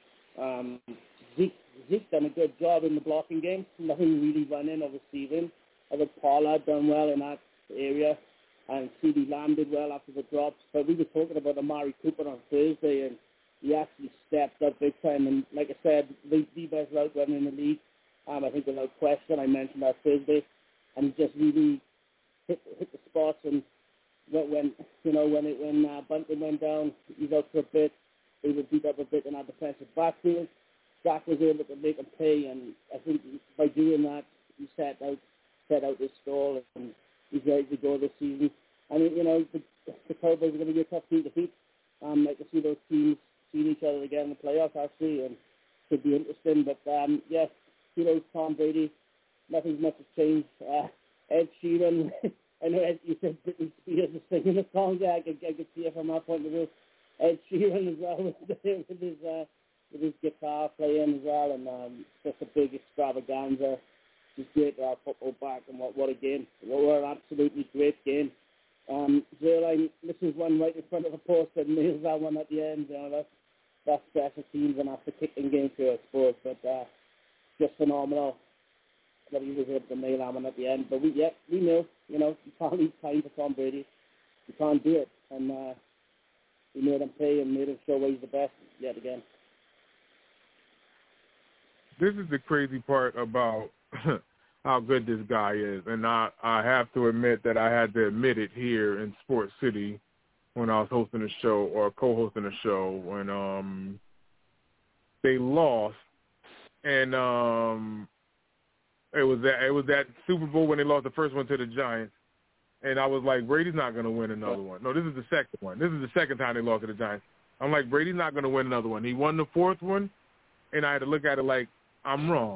Zeke done a good job in the blocking game. Nothing really running or receiving. I think Pollard done well in that area, and CeeDee Lamb did well after the drops. But we were talking about Amari Cooper on Thursday, and he actually stepped up big time. And like I said, the best route runner in the league. I think without question, I mentioned that Thursday, and he just really hit the spots. And when Bunting went down, he was out for a bit. They were beat up a bit in our defensive backfield. Jack was able to make him pay, and I think by doing that, he set out his stall, and he's ready to go this season. I mean, the Cowboys are going to be a tough team to beat. Like to see those teams seeing each other again in the playoffs, actually, and should be interesting. But yes, Tom Brady, nothing much has changed. Ed Sheeran, I know you said Britney Spears is singing the song. Yeah, I could see it from that point of view. Ed Sheeran as well with his guitar playing as well, and just a big extravaganza. Just great to have football back, and what a game. What an absolutely great game. Zerline, this is one right in front of the post and nails that one at the end. That's special teams, and that's the kicking game too, I suppose. But just phenomenal that he was able to nail that one at the end. But we know, you can't leave time for Tom Brady. You can't do it. And he made him pay and made him show why he's the best yet again. This is the crazy part about how good this guy is. And I have to admit that I had to admit it here in Sports City when I was hosting a show or co-hosting a show when they lost. And it was that Super Bowl when they lost the first one to the Giants. And I was like, Brady's not going to win another one. No, this is the second one. This is the second time they lost to the Giants. I'm like, Brady's not going to win another one. He won the fourth one, and I had to look at it like, I'm wrong.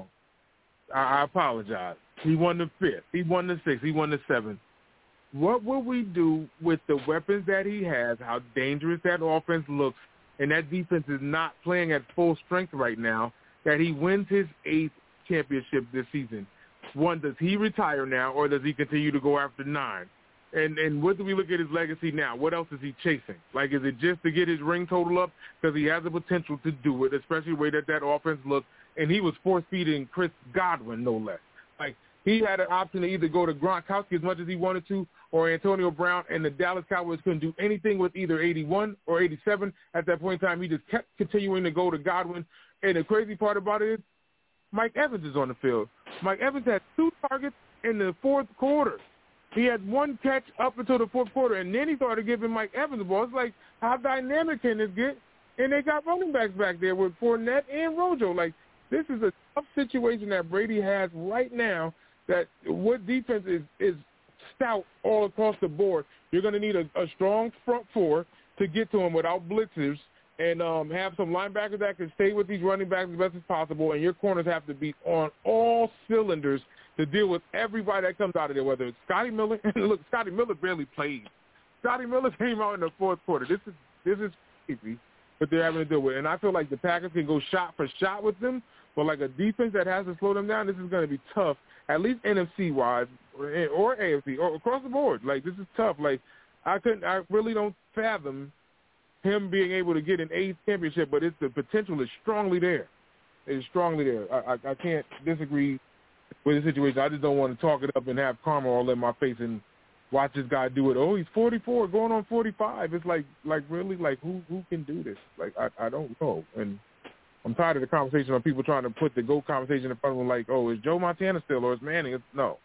I apologize. He won the fifth. He won the sixth. He won the seventh. What will we do with the weapons that he has, how dangerous that offense looks, and that defense is not playing at full strength right now, that he wins his 8th championship this season? One, does he retire now, or does he continue to go after 9? And what do we look at his legacy now? What else is he chasing? Like, is it just to get his ring total up? Because he has the potential to do it, especially the way that offense looks. And he was force-feeding Chris Godwin, no less. Like, he had an option to either go to Gronkowski as much as he wanted to or Antonio Brown, and the Dallas Cowboys couldn't do anything with either 81 or 87. At that point in time, he just kept continuing to go to Godwin. And the crazy part about it is Mike Evans is on the field. Mike Evans had 2 targets in the fourth quarter. He had 1 catch up until the fourth quarter, and then he started giving Mike Evans the ball. It's like, how dynamic can this get? And they got running backs back there with Fournette and Rojo. Like, this is a tough situation that Brady has right now, that what defense is stout all across the board. You're going to need a strong front four to get to him without blitzers, and have some linebackers that can stay with these running backs as best as possible, and your corners have to be on all cylinders to deal with everybody that comes out of there, whether it's Scotty Miller. Look, Scotty Miller barely played. Scotty Miller came out in the fourth quarter. This is crazy what they're having to deal with. And I feel like the Packers can go shot for shot with them, but like a defense that has to slow them down, this is going to be tough, at least NFC-wise or AFC or across the board. Like, this is tough. Like, I really don't fathom him being able to get an 8th championship, but the potential is strongly there. It's strongly there. I can't disagree with the situation. I just don't want to talk it up and have karma all in my face and watch this guy do it. Oh, he's 44, going on 45. It's like really, like who can do this? Like, I don't know. And I'm tired of the conversation of people trying to put the GOAT conversation in front of them like, oh, is Joe Montana still or is Manning? No.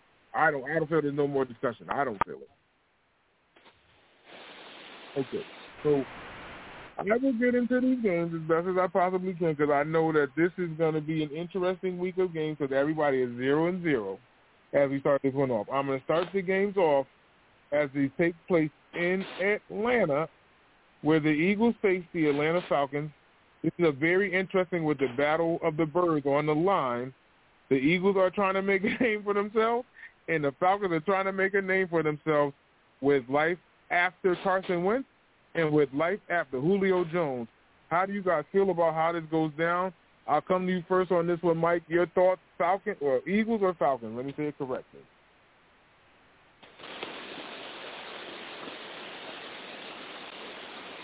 I don't feel there's no more discussion. I don't feel it. Okay. So I will get into these games as best as I possibly can, because I know that this is going to be an interesting week of games because everybody is 0-0 as we start this one off. I'm going to start the games off as they take place in Atlanta, where the Eagles face the Atlanta Falcons. This is a very interesting with the battle of the birds on the line. The Eagles are trying to make a name for themselves, and the Falcons are trying to make a name for themselves with life after Carson Wentz and with life after Julio Jones. How do you guys feel about how this goes down? I'll come to you first on this one, Mike. Your thoughts, Falcon or Eagles or Falcons? Let me say it correctly.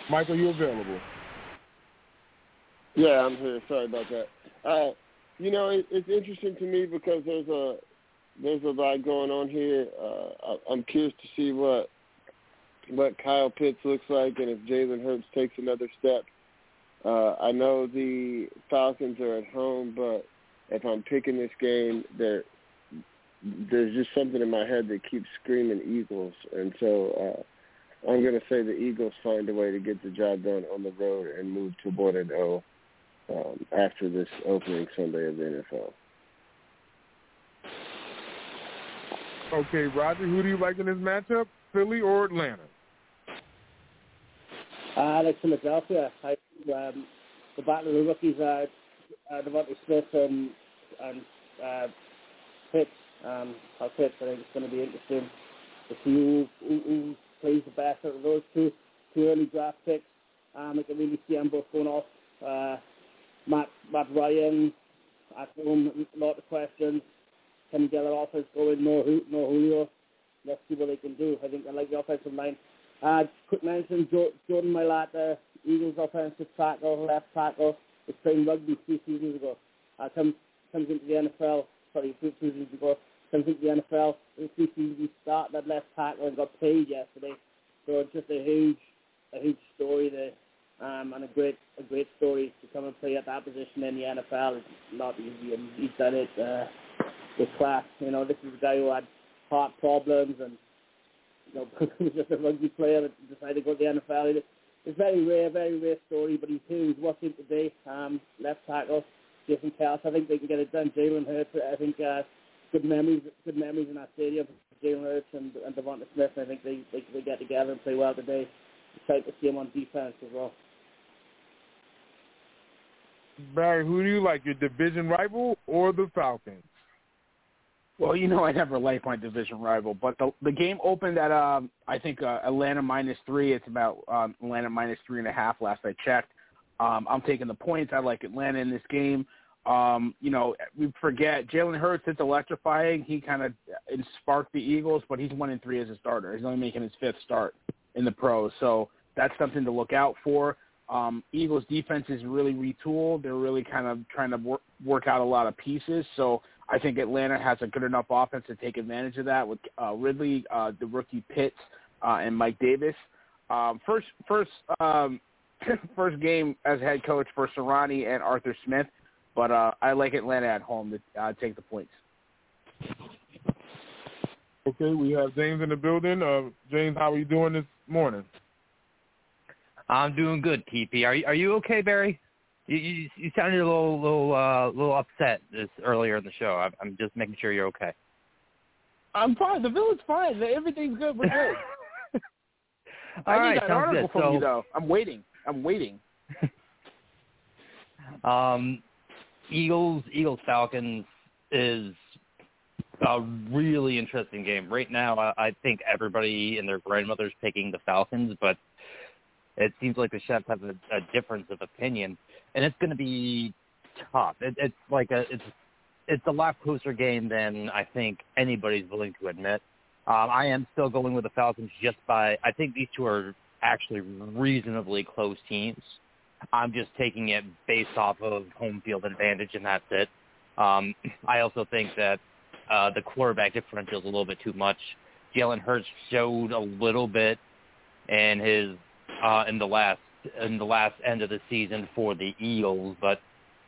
Mike, are you available? Yeah, I'm here. Sorry about that. It's interesting to me because there's a lot going on here. I'm curious to see what Kyle Pitts looks like and if Jalen Hurts takes another step. I know the Falcons are at home, but if I'm picking this game, there's just something in my head that keeps screaming Eagles, and so I'm going to say the Eagles find a way to get the job done on the road and move to 1-0 after this opening Sunday of the NFL. Okay, Roger, who do you like in this matchup, Philly or Atlanta? I like Philadelphia. The battle of the rookies are Devontae Smith and Pitts. Pitts, I think it's going to be interesting to see who plays the best out of those two early draft picks. I can really see them both going off. Matt Ryan at home, a lot of questions. Can he get an offense going? No Julio. Let's see what they can do. I think I like the offensive line. Quick mention, Jordan Mailata, Eagles offensive tackle, left tackle, was playing rugby 3 seasons ago. Comes into the NFL, 2 seasons ago. Comes into the NFL, in 3 seasons he started at left tackle and got paid yesterday. So it's just a huge story there, and a great story to come and play at that position in the NFL. It's not easy, and he's done it with class. This is a guy who had heart problems and he was just a rugby player that decided to go to the NFL. It's very rare story, but he's working today. Left tackle, Jason Kelce. I think they can get it done. Jalen Hurts, I think good memories in that stadium. Jalen Hurts and Devontae Smith. I think they get together and play well today. Excited to see him on defense as well. Barry, who do you like, your division rival or the Falcons? Well, I never liked my division rival, but the game opened at I think Atlanta -3. It's about Atlanta -3.5 last I checked. I'm taking the points. I like Atlanta in this game. We forget Jalen Hurts. It's electrifying. He kind of sparked the Eagles, but he's 1-3 as a starter. He's only making his 5th start in the pros, so that's something to look out for. Eagles defense is really retooled. They're really kind of trying to work out a lot of pieces. So I think Atlanta has a good enough offense to take advantage of that with Ridley, the rookie Pitts, and Mike Davis. First game as head coach for Sirianni and Arthur Smith, but I like Atlanta at home to take the points. Okay, we have James in the building. James, how are you doing this morning? I'm doing good, TP. Are you okay, Barry? You sounded a little upset earlier in the show. I'm just making sure you're okay. I'm fine. The villain's fine. Everything's good. We're good. All right, need that sounds article good. from you, though. I'm waiting. Eagles Falcons is a really interesting game. Right now, I think everybody and their grandmother's picking the Falcons, but it seems like the Chefs have a difference of opinion, and it's going to be tough. It's a lot closer game than I think anybody's willing to admit. I am still going with the Falcons I think these two are actually reasonably close teams. I'm just taking it based off of home field advantage, and that's it. I also think that the quarterback differential is a little bit too much. Jalen Hurts showed a little bit in his in the last end of the season for the Eagles, but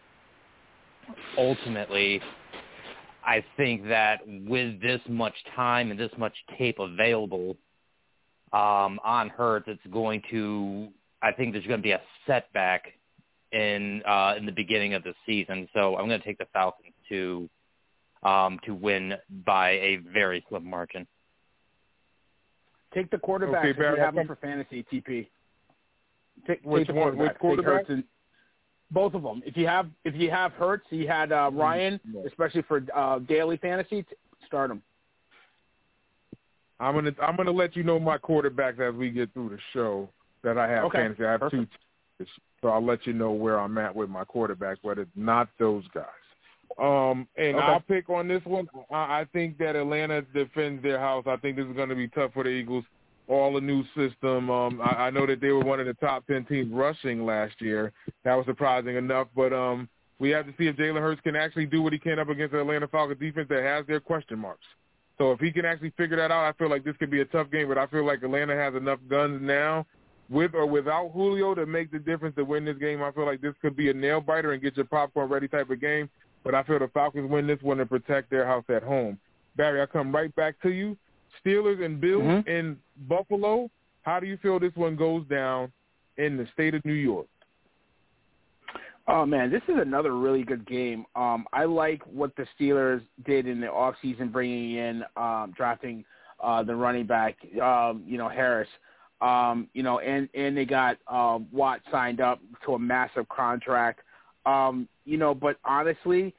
ultimately, I think that with this much time and this much tape available on Hurts, I think there's going to be a setback in the beginning of the season. So I'm going to take the Falcons to win by a very slim margin. Take the quarterback if you have him for fantasy, TP. Take the quarterback. Which quarterback? Both of them. If you have Hurts, you had Ryan, especially for daily fantasy. Start him. I'm gonna let you know my quarterbacks as we get through the show that I have fantasy. I have Perfect. 2 teams, so I'll let you know where I'm at with my quarterback, but it's not those guys. I'll pick on this one. I think that Atlanta defends their house. I think this is going to be tough for the Eagles. all a new system. I know that they were one of the top 10 teams rushing last year. That was surprising enough, but we have to see if Jalen Hurts can actually do what he can up against the Atlanta Falcons defense that has their question marks. So if he can actually figure that out, I feel like this could be a tough game, but I feel like Atlanta has enough guns now, with or without Julio, to make the difference to win this game. I feel like this could be a nail-biter and get your popcorn ready type of game, but I feel the Falcons win this one and protect their house at home. Barry, I come right back to you. Steelers and Bills in Buffalo, how do you feel this one goes down in the state of New York? Oh, man, this is another really good game. I like what the Steelers did in the offseason, bringing in, drafting the running back, Harris. And they got Watt signed up to a massive contract. But honestly,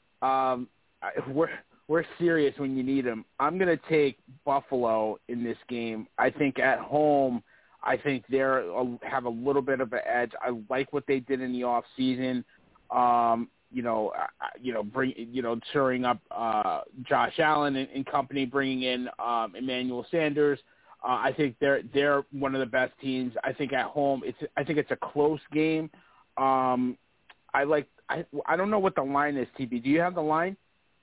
we're serious when you need them. I'm going to take Buffalo in this game. I think at home, I think they have a little bit of an edge. I like what they did in the off season. Cheering up Josh Allen and company, bringing in Emmanuel Sanders. I think they're one of the best teams. I think at home, I think it's a close game. I don't know what the line is, TB. Do you have the line?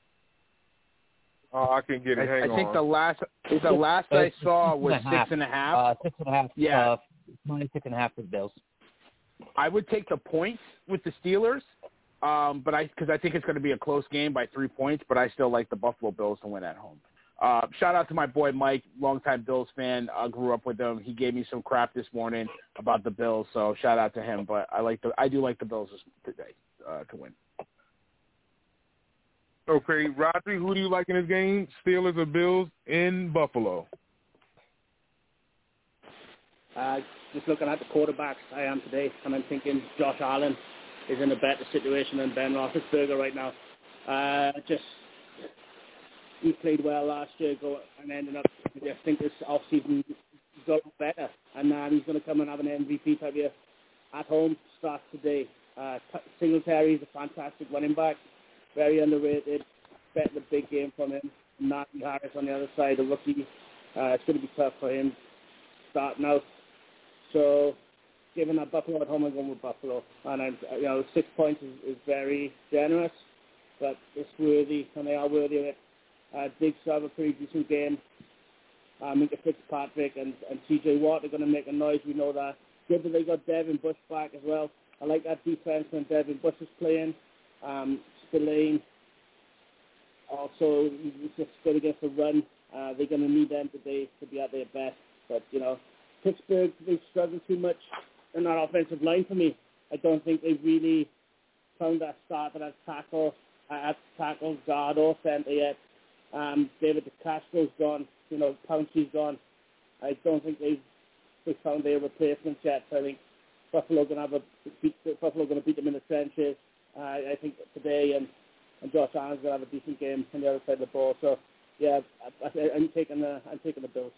I can get it. Hang on. I think the last I saw was 6.5. 6.5. Yeah. Minus 6.5 for the Bills. I would take the points with the Steelers, because I think it's going to be a close game by 3 points, but I still like the Buffalo Bills to win at home. Shout out to my boy Mike, longtime Bills fan. I grew up with him. He gave me some crap this morning about the Bills, so shout out to him. But I do like the Bills today to win. Okay, Rodri, who do you like in this game? Steelers or Bills in Buffalo? Just looking at the quarterbacks I am today, and I'm thinking Josh Allen is in a better situation than Ben Roethlisberger right now. He played well last year, and ended up. I think this offseason he's got better, and he's going to come and have an MVP type year. At home, starts today. Singletary is a fantastic running back, very underrated. Betting a big game from him. Najee Harris on the other side, a rookie. It's going to be tough for him starting out. So, given that Buffalo at home, I'm going with Buffalo. And 6 points is very generous, but it's worthy, and they are worthy of it. Diggs have a pretty decent game. Minka Fitzpatrick and TJ Watt are going to make a noise. We know that. Good that they got Devin Bush back as well. I like that defense when Devin Bush is playing. Spillane also he's just good against the run. They're going to need them today to be at their best. But, Pittsburgh, they struggle too much in that offensive line for me. I don't think they've really found that starter at tackle guard or center yet. David DeCastro's gone. Pouncey's gone. I don't think they've found their replacements yet. So I think Buffalo going to beat them in the trenches. I think today and Josh Allen's going to have a decent game on the other side of the ball. So yeah, I'm taking the Bills.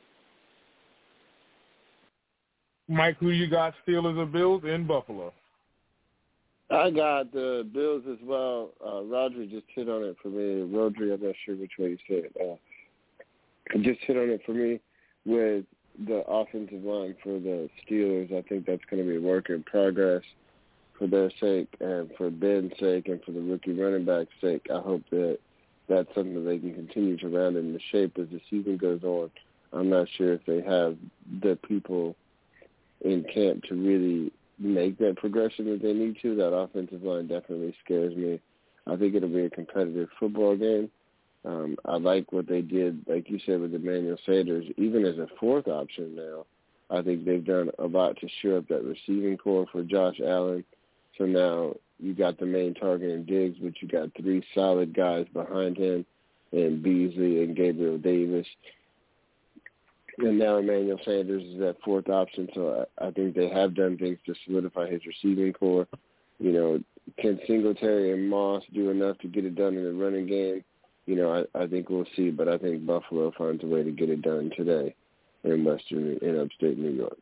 Mike, who you got, Steelers or Bills in Buffalo? I got the Bills as well. Rodri just hit on it for me. Rodri, I'm not sure which way you say it. Just hit on it for me with the offensive line for the Steelers. I think that's going to be a work in progress for their sake and for Ben's sake and for the rookie running back's sake. I hope that that's something that they can continue to round in the shape as the season goes on. I'm not sure if they have the people in camp to really make that progression that they need to. That offensive line definitely scares me. I think it'll be a competitive football game. I like what they did, like you said, with Emmanuel Sanders, even as a fourth option now. I think they've done a lot to shore up that receiving core for Josh Allen. So now you got the main target in Diggs, but you got three solid guys behind him, and Beasley and Gabriel Davis. And now Emmanuel Sanders is that fourth option, so I think they have done things to solidify his receiving core. Can Singletary and Moss do enough to get it done in the running game? I think we'll see, but I think Buffalo finds a way to get it done today in upstate New York.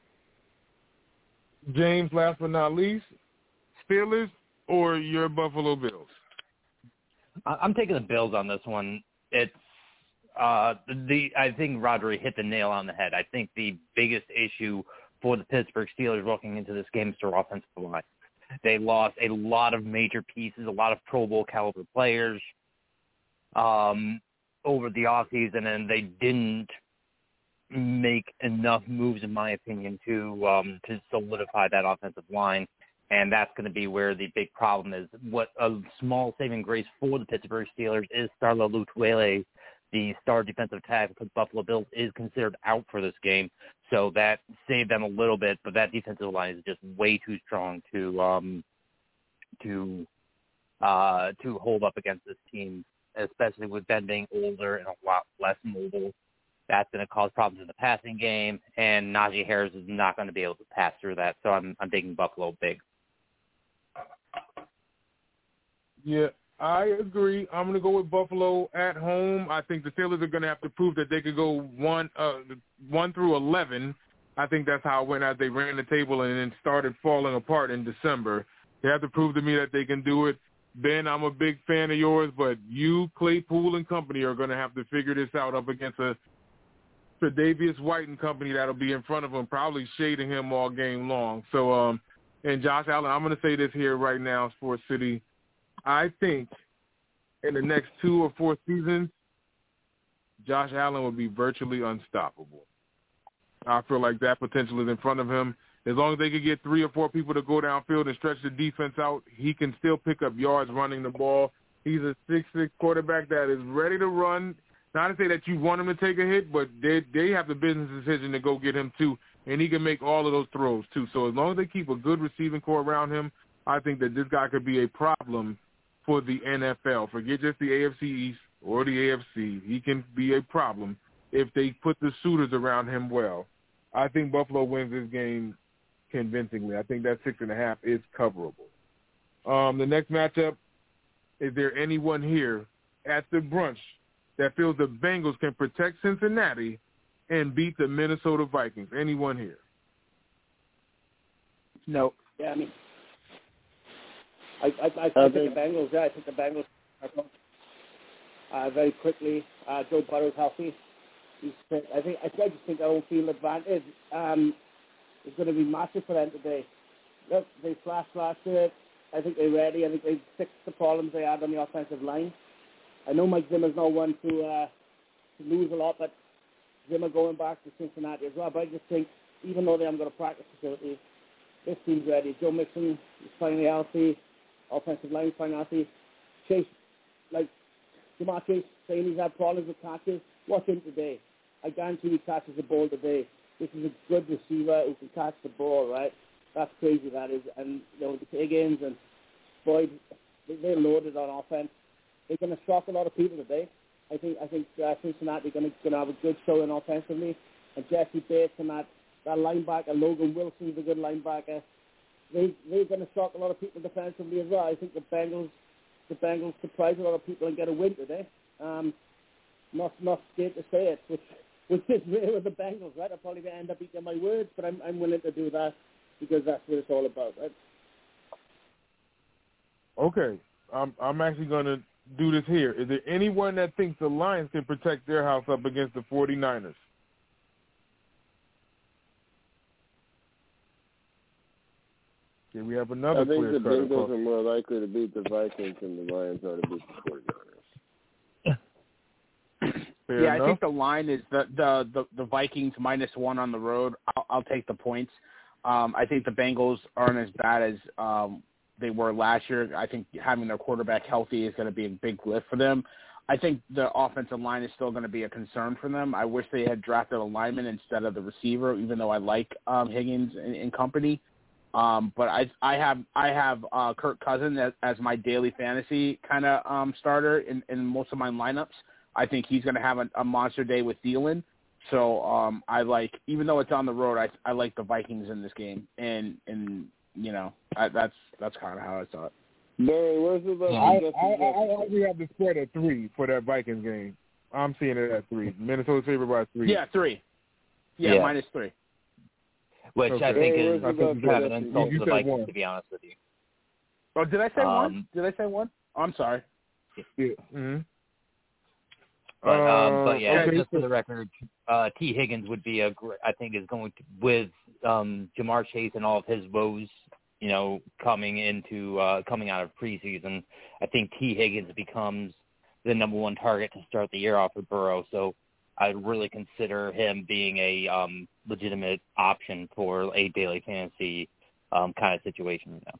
James, last but not least, Steelers or your Buffalo Bills? I'm taking the Bills on this one. It's I think Rodri hit the nail on the head. I think the biggest issue for the Pittsburgh Steelers walking into this game is their offensive line. They lost a lot of major pieces, a lot of Pro Bowl caliber players over the offseason, and they didn't make enough moves, in my opinion, to solidify that offensive line. And that's going to be where the big problem is. What a small saving grace for the Pittsburgh Steelers is Starla Lutwele, the star defensive tackle for the Buffalo Bills, is considered out for this game. So that saved them a little bit, but that defensive line is just way too strong to hold up against this team, especially with Ben being older and a lot less mobile. That's going to cause problems in the passing game, and Najee Harris is not going to be able to pass through that. So I'm taking Buffalo big. Yeah, I agree. I'm going to go with Buffalo at home. I think the Steelers are going to have to prove that they could go 1 through 11. I think that's how it went as they ran the table and then started falling apart in December. They have to prove to me that they can do it. Ben, I'm a big fan of yours, but you, Claypool, and company are going to have to figure this out up against a Tre'Davious White and company that'll be in front of him, probably shading him all game long. So, and Josh Allen, I'm going to say this here right now, Sports City. I think in the next 2 or 4 seasons, Josh Allen will be virtually unstoppable. I feel like that potential is in front of him. As long as they can get 3 or 4 people to go downfield and stretch the defense out, he can still pick up yards running the ball. He's a 6'6" quarterback that is ready to run. Not to say that you want him to take a hit, but they have the business decision to go get him too, and he can make all of those throws too. So as long as they keep a good receiving core around him, I think that this guy could be a problem for the NFL. Forget just the AFC East or the AFC. He can be a problem if they put the suitors around him well. I think Buffalo wins this game convincingly. I think that 6.5 is coverable. The next matchup, is there anyone here at the brunch that feels the Bengals can protect Cincinnati and beat the Minnesota Vikings? Anyone here? No. Yeah, I mean, I think the Bengals. Yeah, I think the Bengals are very quickly. Joe Burrow's healthy. He's fit. I just think our home field advantage is going to be massive for them today. Look, they flashed last year. I think they're ready. I think they've fixed the problems they had on the offensive line. I know Mike Zimmer's not one to lose a lot, but Zimmer going back to Cincinnati as well. But I just think, even though they haven't got a practice facility, this team's ready. Joe Mixon is finally healthy. Offensive line is finally healthy. Chase, like Jamar Chase saying he's had problems with catches. Watch him today. I guarantee he catches the ball today. This is a good receiver who can catch the ball, right? That's crazy, that is. And, you know, the Higgins and Boyd, they're loaded on offense. They're going to shock a lot of people today. I think Cincinnati are going to have a good showing offensively. And Jesse Bates and that linebacker, Logan Wilson's a good linebacker. They're going to shock a lot of people defensively as well. I think the Bengals surprise a lot of people and get a win today. Not scared to say it, which is rare with the Bengals, right? I'll probably end up eating my words, but I'm willing to do that because that's what it's all about, right? Okay, I'm actually going to do this here. Is there anyone that thinks the Lions can protect their house up against the 49ers? Okay, we have another clear cut. I think the Bengals are more likely to beat the Vikings than the Lions are to beat the 49ers. Yeah, I think the line is the Vikings -1 on the road. I'll take the points. I think the Bengals aren't as bad as they were last year. I think having their quarterback healthy is going to be a big lift for them. I think the offensive line is still going to be a concern for them. I wish they had drafted a lineman instead of the receiver, even though I like Higgins and company. But I have Kirk Cousins as my daily fantasy kind of starter in most of my lineups. I think he's going to have a monster day with Thielen. So I like, even though it's on the road, I like the Vikings in this game, and you know that's kind of how I saw it. Barry, where's the I have the spread at 3 for that Vikings game. I'm seeing it at 3. Minnesota's favorite by 3. Yeah, 3. Yeah, -3. Which okay. I think is kind of an insult to the Vikings, 1. to be honest with you. Oh, did I say 1? Did I say 1? Oh, I'm sorry. Yeah. Mm-hmm. But yeah, okay. just for the record, T. Higgins would be I think is going to, with Jamar Chase and all of his woes, coming out of preseason, I think T. Higgins becomes the number one target to start the year off with Burrow. So I'd really consider him being a legitimate option for a daily fantasy kind of situation right now.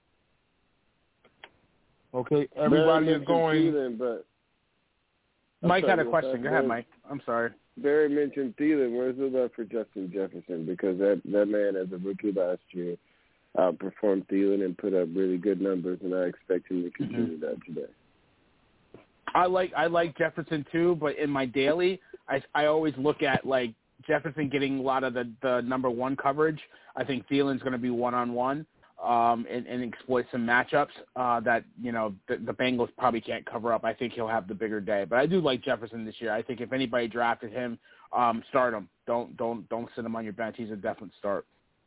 Okay, everybody is going. Thielen, but Mike had a question. Go ahead, Mike. I'm sorry. Barry mentioned Thielen. Where's the love for Justin Jefferson? Because that man, as a rookie last year, outperformed Thielen and put up really good numbers, and I expect him to continue that today. I like Jefferson too, but in my daily, I always look at like Jefferson getting a lot of the number one coverage. I think Thielen's going to be one-on-one. And exploit some matchups that, the Bengals probably can't cover up. I think he'll have the bigger day. But I do like Jefferson this year. I think if anybody drafted him, start him. Don't sit him on your bench. He's a definite start.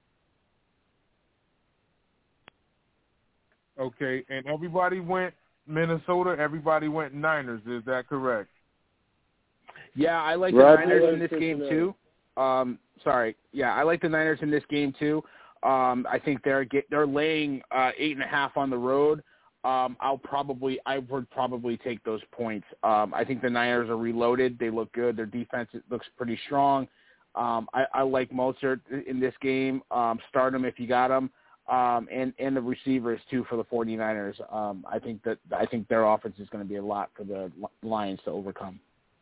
Okay, and everybody went Minnesota. Everybody went Niners. Is that correct? Yeah, I like the Niners in this game too. I like the Niners in this game too. I think they're laying 8.5 on the road. I would probably take those points. I think the Niners are reloaded. They look good. Their defense looks pretty strong. I like Mostert in this game. Start him if you got him. And the receivers too for the 49ers. I think their offense is going to be a lot for the Lions to overcome.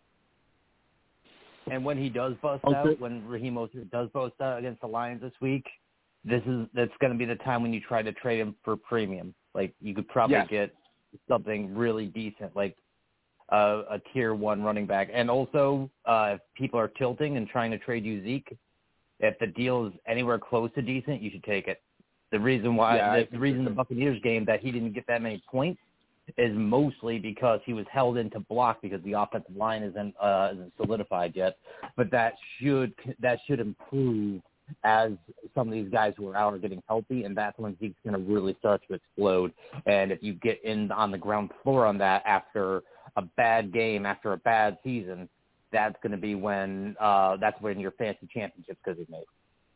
And when he does bust out, when Raheem Mostert does bust out against the Lions this week, that's going to be the time when you try to trade him for premium. Like you could probably get something really decent, like a tier 1 running back. And also, if people are tilting and trying to trade you Zeke, if the deal is anywhere close to decent, you should take it. The reason why, the reason the Buccaneers game that he didn't get that many points is mostly because he was held into block because the offensive line isn't solidified yet. But that should improve as some of these guys who are out are getting healthy, and that's when Zeke's going to really start to explode. And if you get in on the ground floor on that after a bad game, after a bad season, that's going to be when your fantasy championship's going to be made.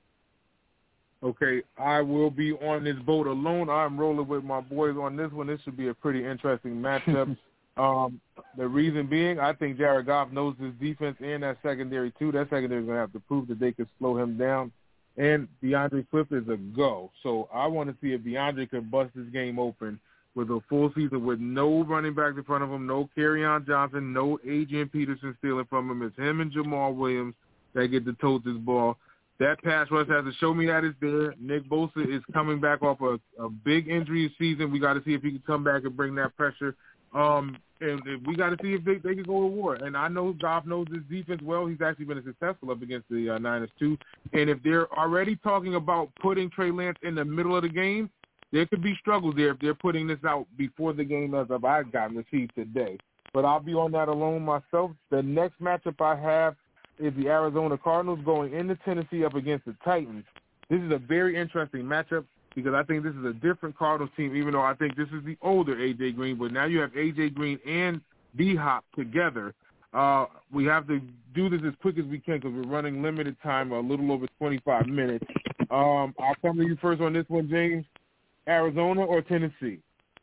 Okay, I will be on this boat alone. I'm rolling with my boys on this one. This should be a pretty interesting matchup. The reason being, I think Jared Goff knows his defense and that secondary too. That secondary is going to have to prove that they can slow him down. And DeAndre Swift is a go. So I want to see if DeAndre can bust this game open with a full season with no running back in front of him, no Kerryon Johnson, no Adrian Peterson stealing from him. It's him and Jamal Williams that get to tote this ball. That pass rush has to show me that it's there. Nick Bosa is coming back off a big injury season. We got to see if he can come back and bring that pressure. And we got to see if they can go to war. And I know Goff knows his defense well. He's actually been successful up against the Niners too. And if they're already talking about putting Trey Lance in the middle of the game, there could be struggles there if they're putting this out before the game as I've gotten received today. But I'll be on that alone myself. The next matchup I have is the Arizona Cardinals going into Tennessee up against the Titans. This is a very interesting matchup because I think this is a different Cardinals team, even though I think this is the older A.J. Green. But now you have A.J. Green and D-Hop together. We have to do this as quick as we can because we're running limited time, a little over 25 minutes. I'll come to you first on this one, James. Arizona or Tennessee?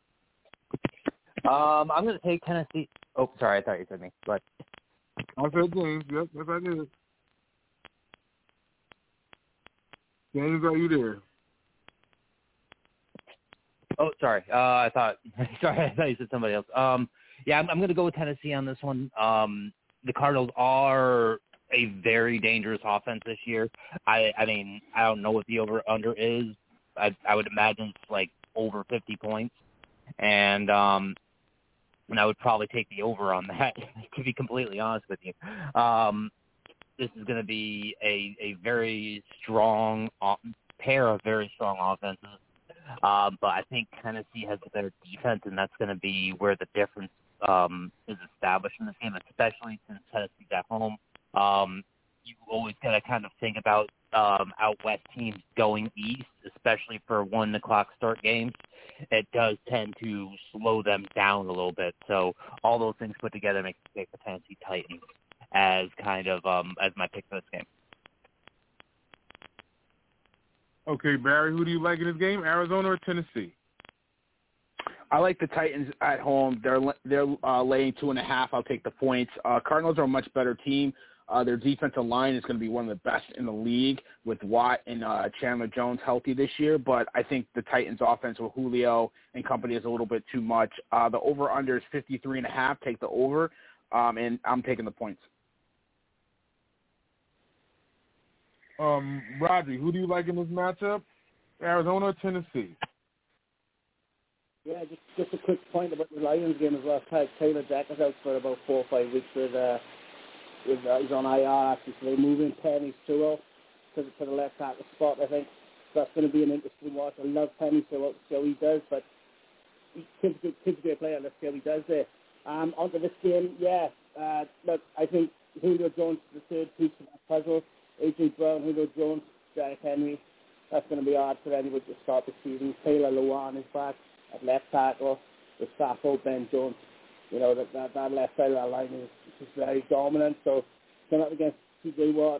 I'm going to take Tennessee. Oh, sorry, I thought you said me. But I said James. Yes, I did. James, are you there? Oh, sorry. I thought you said somebody else. I'm going to go with Tennessee on this one. The Cardinals are a very dangerous offense this year. I mean, I don't know what the over/under is. I would imagine it's like over 50 points, and I would probably take the over on that, to be completely honest with you. This is going to be a very strong pair of very strong offenses. But I think Tennessee has a better defense, and that's going to be where the difference is established in this game, especially since Tennessee's at home. You always got to kind of think about out west teams going east, especially for 1 o'clock start games. It does tend to slow them down a little bit. So all those things put together make the Tennessee Titans as kind of as my pick for this game. Okay, Barry, who do you like in this game, Arizona or Tennessee? I like the Titans at home. They're laying 2.5. I'll take the points. Cardinals are a much better team. Their defensive line is going to be one of the best in the league with Watt and Chandler Jones healthy this year. But I think the Titans' offense with Julio and company is a little bit too much. The over-under is 53.5. Take the over, and I'm taking the points. Roger, who do you like in this matchup, Arizona or Tennessee? Yeah, just a quick point about the Lions game as well. Taylor Jack is out for about 4 or 5 weeks with he's on IR actually, so they're moving Penny Sewell to the left tackle spot, I think. So that's going to be an interesting watch. I love Penny Sewell to see how he does, but kid's a great player. Let's see how he does there. Onto this game, look, I think Julio Jones is the third piece of that puzzle. A.J. Brown, Julio Jones, Derrick Henry. That's going to be hard for anybody to start the season. Taylor Lewan is back at left tackle with Stafford, Ben Jones. You know, that left side of that line is very dominant. So going up against C.J. Watt,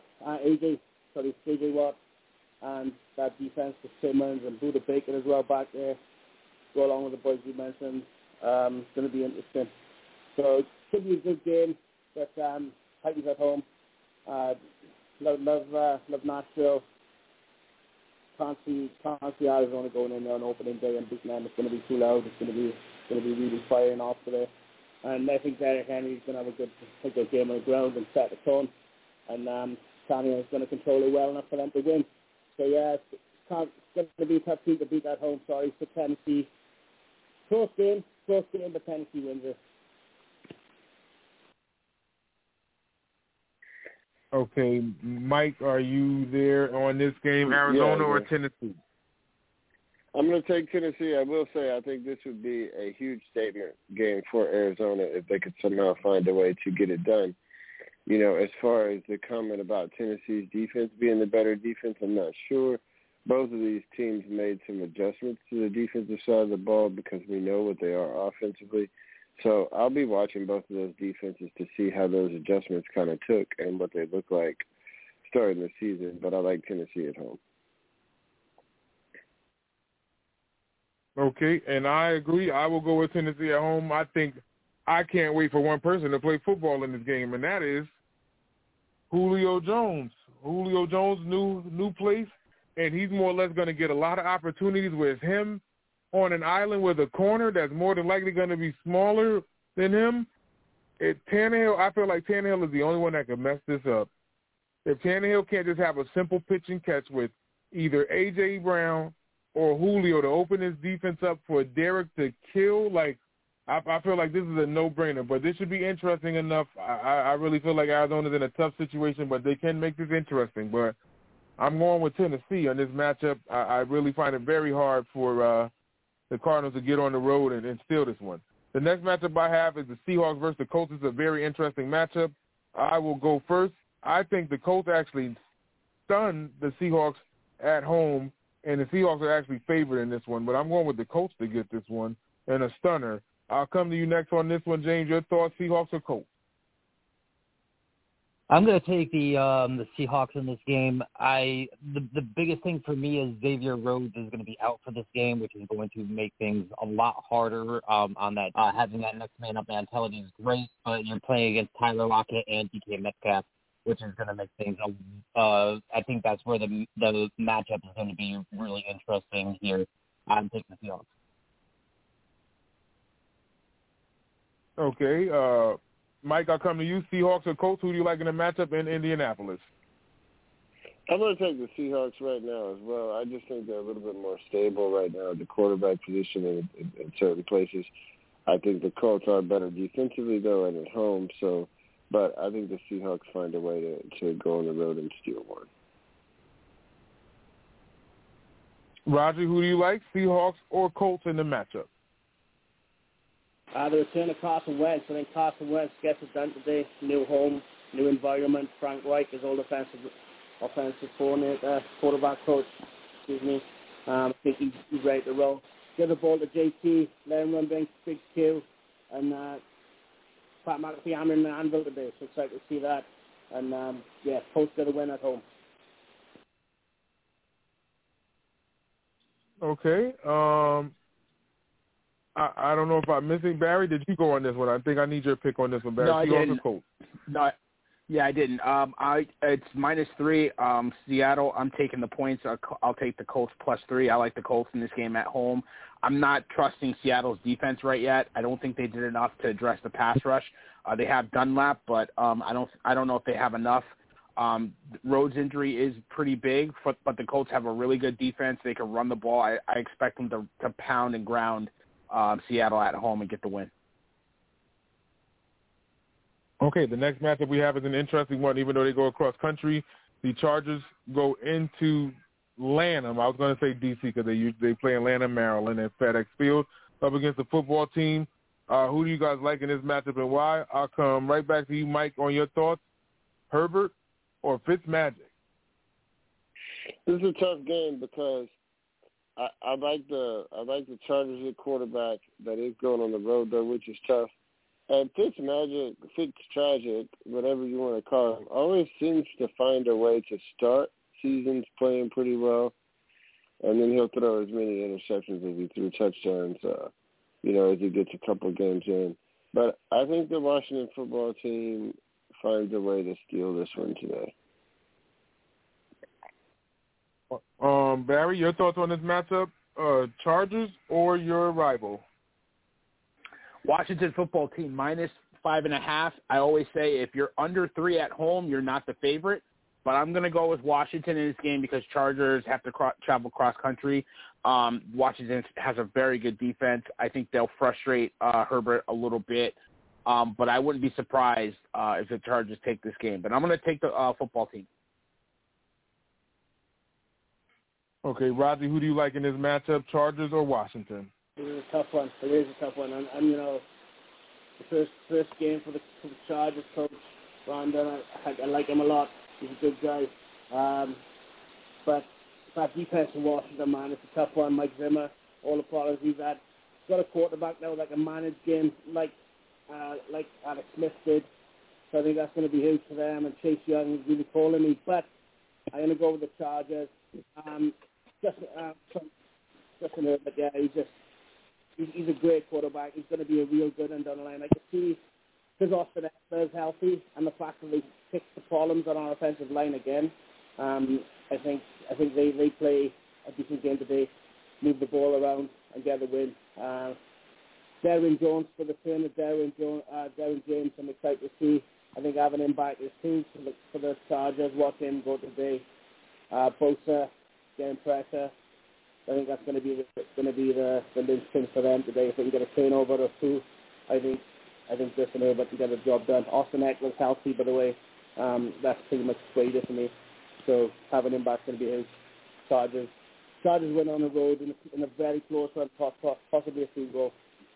and that defense with Simmons and Budda Baker as well back there, go along with the boys you mentioned. It's going to be interesting. So it should be a good game, but Titans at home. Love Nashville. Can't see Arizona going in there on opening day and beating them. It's going to be too loud. It's going to be really firing off today. And I think Derrick Henry is going to have a good game on the ground and set the tone. And Tannehill is going to control it well enough for them to win. So yeah, it's going to be a tough team to beat at home. Sorry for Tennessee. Close game, but Tennessee wins it. Okay, Mike, are you there on this game, Arizona or Tennessee? I'm going to take Tennessee. I will say I think this would be a huge statement game for Arizona if they could somehow find a way to get it done. You know, as far as the comment about Tennessee's defense being the better defense, I'm not sure. Both of these teams made some adjustments to the defensive side of the ball because we know what they are offensively. So I'll be watching both of those defenses to see how those adjustments kind of took and what they look like starting the season. But I like Tennessee at home. Okay, and I agree. I will go with Tennessee at home. I think I can't wait for one person to play football in this game, and that is Julio Jones. Julio Jones, new place, and he's more or less going to get a lot of opportunities with him on an island with a corner that's more than likely going to be smaller than him. Tannehill, I feel like Tannehill is the only one that can mess this up. If Tannehill can't just have a simple pitch and catch with either A.J. Brown or Julio to open his defense up for Derek to kill, I feel like this is a no-brainer. But this should be interesting enough. I really feel like Arizona's in a tough situation, but they can make this interesting. But I'm going with Tennessee on this matchup. I really find it very hard for the Cardinals to get on the road and steal this one. The next matchup I have is the Seahawks versus the Colts. It's a very interesting matchup. I will go first. I think the Colts actually stunned the Seahawks at home, and the Seahawks are actually favored in this one. But I'm going with the Colts to get this one and a stunner. I'll come to you next on this one, James. Your thoughts, Seahawks or Colts? I'm going to take the Seahawks in this game. The biggest thing for me is Xavier Rhodes is going to be out for this game, which is going to make things a lot harder on that. Having that next man up mentality is great, but you're playing against Tyler Lockett and DK Metcalf, which is going to make things. I think that's where the matchup is going to be really interesting here. I'm taking the Seahawks. Okay. Mike, I'll come to you. Seahawks or Colts, who do you like in the matchup in Indianapolis? I'm going to take the Seahawks right now as well. I just think they're a little bit more stable right now at the quarterback position in certain places. I think the Colts are better defensively, though, and at home. But I think the Seahawks find a way to go on the road and steal one. Roger, who do you like, Seahawks or Colts in the matchup? The return of Carson Wentz. I think Carson Wentz gets it done today. New home, new environment. Frank Reich is old offensive coordinator, quarterback coach. I think he's ready to roll. Give the ball to JT, let him run big Q, and Pat McAfee hammering the anvil today, so excited to see that. And, Colts got a win at home. Okay. I don't know if I'm missing. Barry, did you go on this one? I think I need your pick on this one, Barry. No, I didn't. Colts. No, yeah, I didn't. It's -3. Seattle, I'm taking the points. I'll take the Colts +3. I like the Colts in this game at home. I'm not trusting Seattle's defense right yet. I don't think they did enough to address the pass rush. They have Dunlap, but I don't know if they have enough. Rhodes' injury is pretty big, but the Colts have a really good defense. They can run the ball. I expect them to pound and ground Seattle at home and get the win. Okay, the next matchup we have is an interesting one. Even though they go across country, the Chargers go into Lanham. I was going to say D.C. because they play in Lanham, Maryland at FedEx Field up against the football team. Who do you guys like in this matchup and why? I'll come right back to you, Mike, on your thoughts. Herbert or Fitzmagic? This is a tough game because I like the Chargers at quarterback that is going on the road though, which is tough. And Fitztragic, whatever you want to call him, always seems to find a way to start seasons playing pretty well, and then he'll throw as many interceptions as he threw touchdowns, as he gets a couple of games in. But I think the Washington football team finds a way to steal this one today. Barry, your thoughts on this matchup? Chargers or your rival? Washington football team -5.5. I always say if you're under 3 at home, you're not the favorite. But I'm going to go with Washington in this game because Chargers have to travel cross country. Washington has a very good defense. I think they'll frustrate Herbert a little bit. But I wouldn't be surprised if the Chargers take this game. But I'm going to take the football team. Okay, Rodney, who do you like in this matchup, Chargers or Washington? It is a tough one. It is a tough one. And the first game for the Chargers coach, Rondon, I like him a lot. He's a good guy. But that defense in Washington, man, it's a tough one. Mike Zimmer, all the problems he's had. He's got a quarterback now that can manage games like Alex Smith did. So I think that's going to be huge for them. And Chase Young is really calling me. But I'm going to go with the Chargers. Justin Herbert, yeah, he's a great quarterback. He's going to be a real good end on the line. I can see because Austin Eckler is healthy and the fact that they fixed the problems on our offensive line again. I think they play a decent game today, move the ball around and get the win. Darren Jones for the turn of Darren James, I'm excited to see. I think having him back is huge for the Chargers. Watch him go today. Bosa getting pressure. I think that's going to be the linchpin for them today. If they can get a turnover or two, I think Justin Herbert can get the job done. Austin Eckler's healthy, by the way. That's pretty much swayed it for me. So having him back is going to be huge. Chargers win on the road in a very close one, possibly a field goal.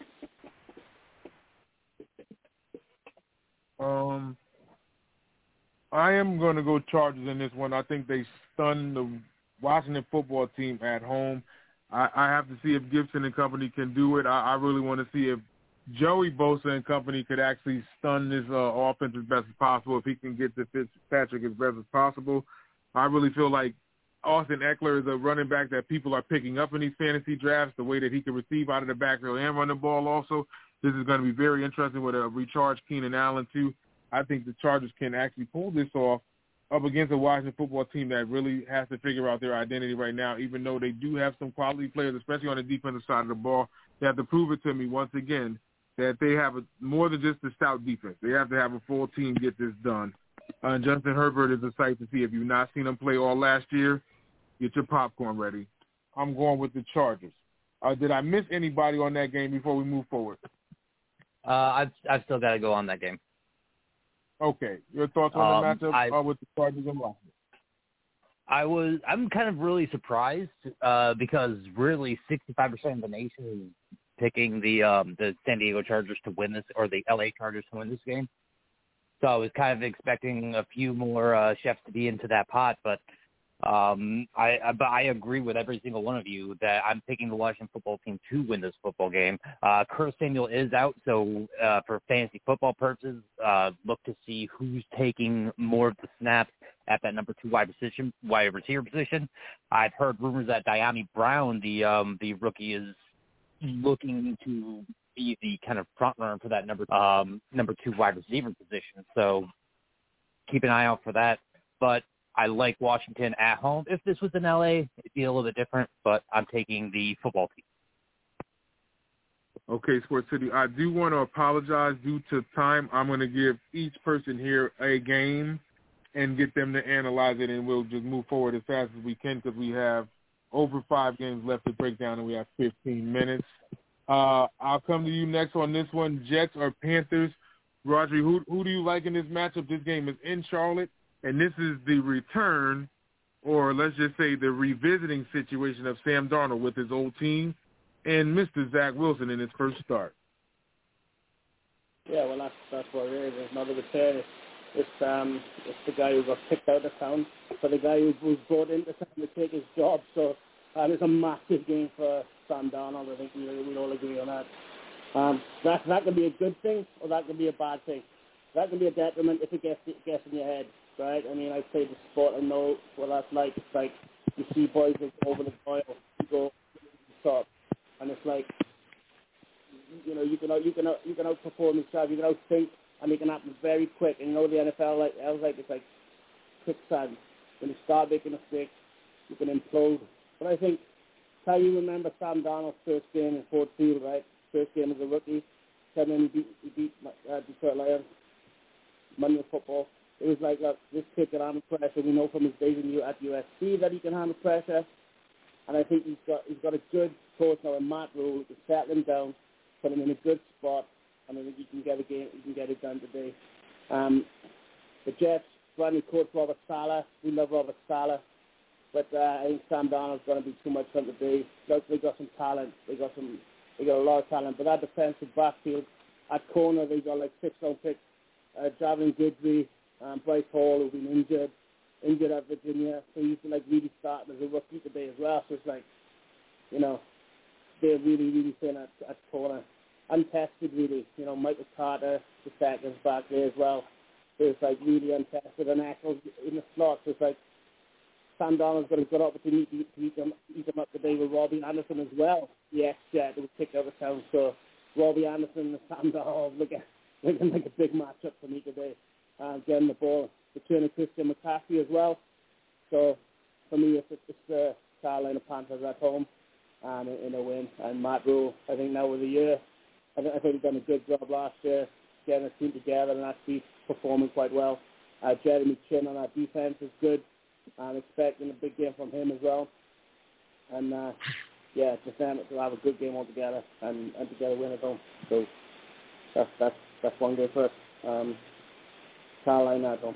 I am going to go Chargers in this one. I think they stun the Washington football team at home. I have to see if Gibson and company can do it. I really want to see if Joey Bosa and company could actually stun this offense as best as possible, if he can get to Fitzpatrick as best as possible. I really feel like Austin Eckler is a running back that people are picking up in these fantasy drafts, the way that he can receive out of the backfield and run the ball also. This is going to be very interesting with a recharged Keenan Allen, too. I think the Chargers can actually pull this off up against a Washington football team that really has to figure out their identity right now, even though they do have some quality players, especially on the defensive side of the ball. They have to prove it to me once again that they have more than just a stout defense. They have to have a full team get this done. And Justin Herbert is a sight to see. If you've not seen him play all last year, get your popcorn ready. I'm going with the Chargers. Did I miss anybody on that game before we move forward? I've still got to go on that game. Okay. Your thoughts on the matchup with the Chargers and Washington? I'm kind of really surprised because really 65% of the nation is picking the San Diego Chargers to win this, or the LA Chargers to win this game. So I was kind of expecting a few more chefs to be into that pot, but But I agree with every single one of you that I'm picking the Washington football team to win this football game. Curtis Samuel is out, so for fantasy football purposes, look to see who's taking more of the snaps at that number 2 wide receiver position. I've heard rumors that Dyami Brown, the rookie, is looking to be the kind of front runner for that number 2 wide receiver position. So keep an eye out for that. But I like Washington at home. If this was in LA, it'd be a little bit different, but I'm taking the football team. Okay, Sports City, I do want to apologize due to time. I'm going to give each person here a game and get them to analyze it, and we'll just move forward as fast as we can because we have over 5 games left to break down, and we have 15 minutes. I'll come to you next on this one, Jets or Panthers. Roger, who do you like in this matchup? This game is in Charlotte, and this is the return, or let's just say the revisiting situation of Sam Darnold with his old team and Mr. Zach Wilson in his first start. Yeah, well, that's what it is. It's not a return. It's the guy who got kicked out of town for the guy who was brought into town to take his job. So it's a massive game for Sam Darnold. I think we all agree on that. That can be a good thing or that can be a bad thing. That can be a detriment if it gets in your head, right? I mean, I play the sport and know what that's like. It's like you see boys over the coil, you go to the top, and it's like, you know, you can outperform yourself, you can outthink, and it can happen very quick. And you know the NFL, it's like quicksand. When you start making mistakes, you can implode. But I think, how you remember Sam Darnold's first game in Ford Field, right? First game as a rookie, came in, he beat Detroit Lions, Monday Football. It was like, look, this kid can handle pressure. We know from his days at USC that he can handle pressure, and I think he's got a good coach now in Matt Rule to settle him down, put him in a good spot, and I think he can get it done today. The Jets, brand new coach Robert Saleh. We love Robert Saleh, but I think Sam Darnold's going to be too much fun today. Look, they got some talent. They got a lot of talent, but that defensive backfield at corner, they got like 6-round picks. Javelin Guidry, Bryce Hall, who's been injured at Virginia, so he's like really starting as a rookie today as well. So it's like, you know, they're really, really thin at corner. Untested, really. You know, Michael Carter, the seconds back there as well. It's like really untested, and Eccles in the slot. So it's like Sam Darnold's got a good opportunity to eat them up today with Robbie Anderson as well. The ex-Jet that was kicked out of town. So Robbie Anderson and Sam Darnold looking like a big matchup for me today. Getting the ball, returning Christian McCaffrey as well. So for me, it's the Carolina Panthers at home in a win. And Matt Rule, I think now with a year, I think he's done a good job last year getting a team together and actually performing quite well. Jeremy Chin on our defense is good. I'm expecting a big game from him as well. And just them to have a good game altogether and together win at home. So that's one game for us. Carolina at home.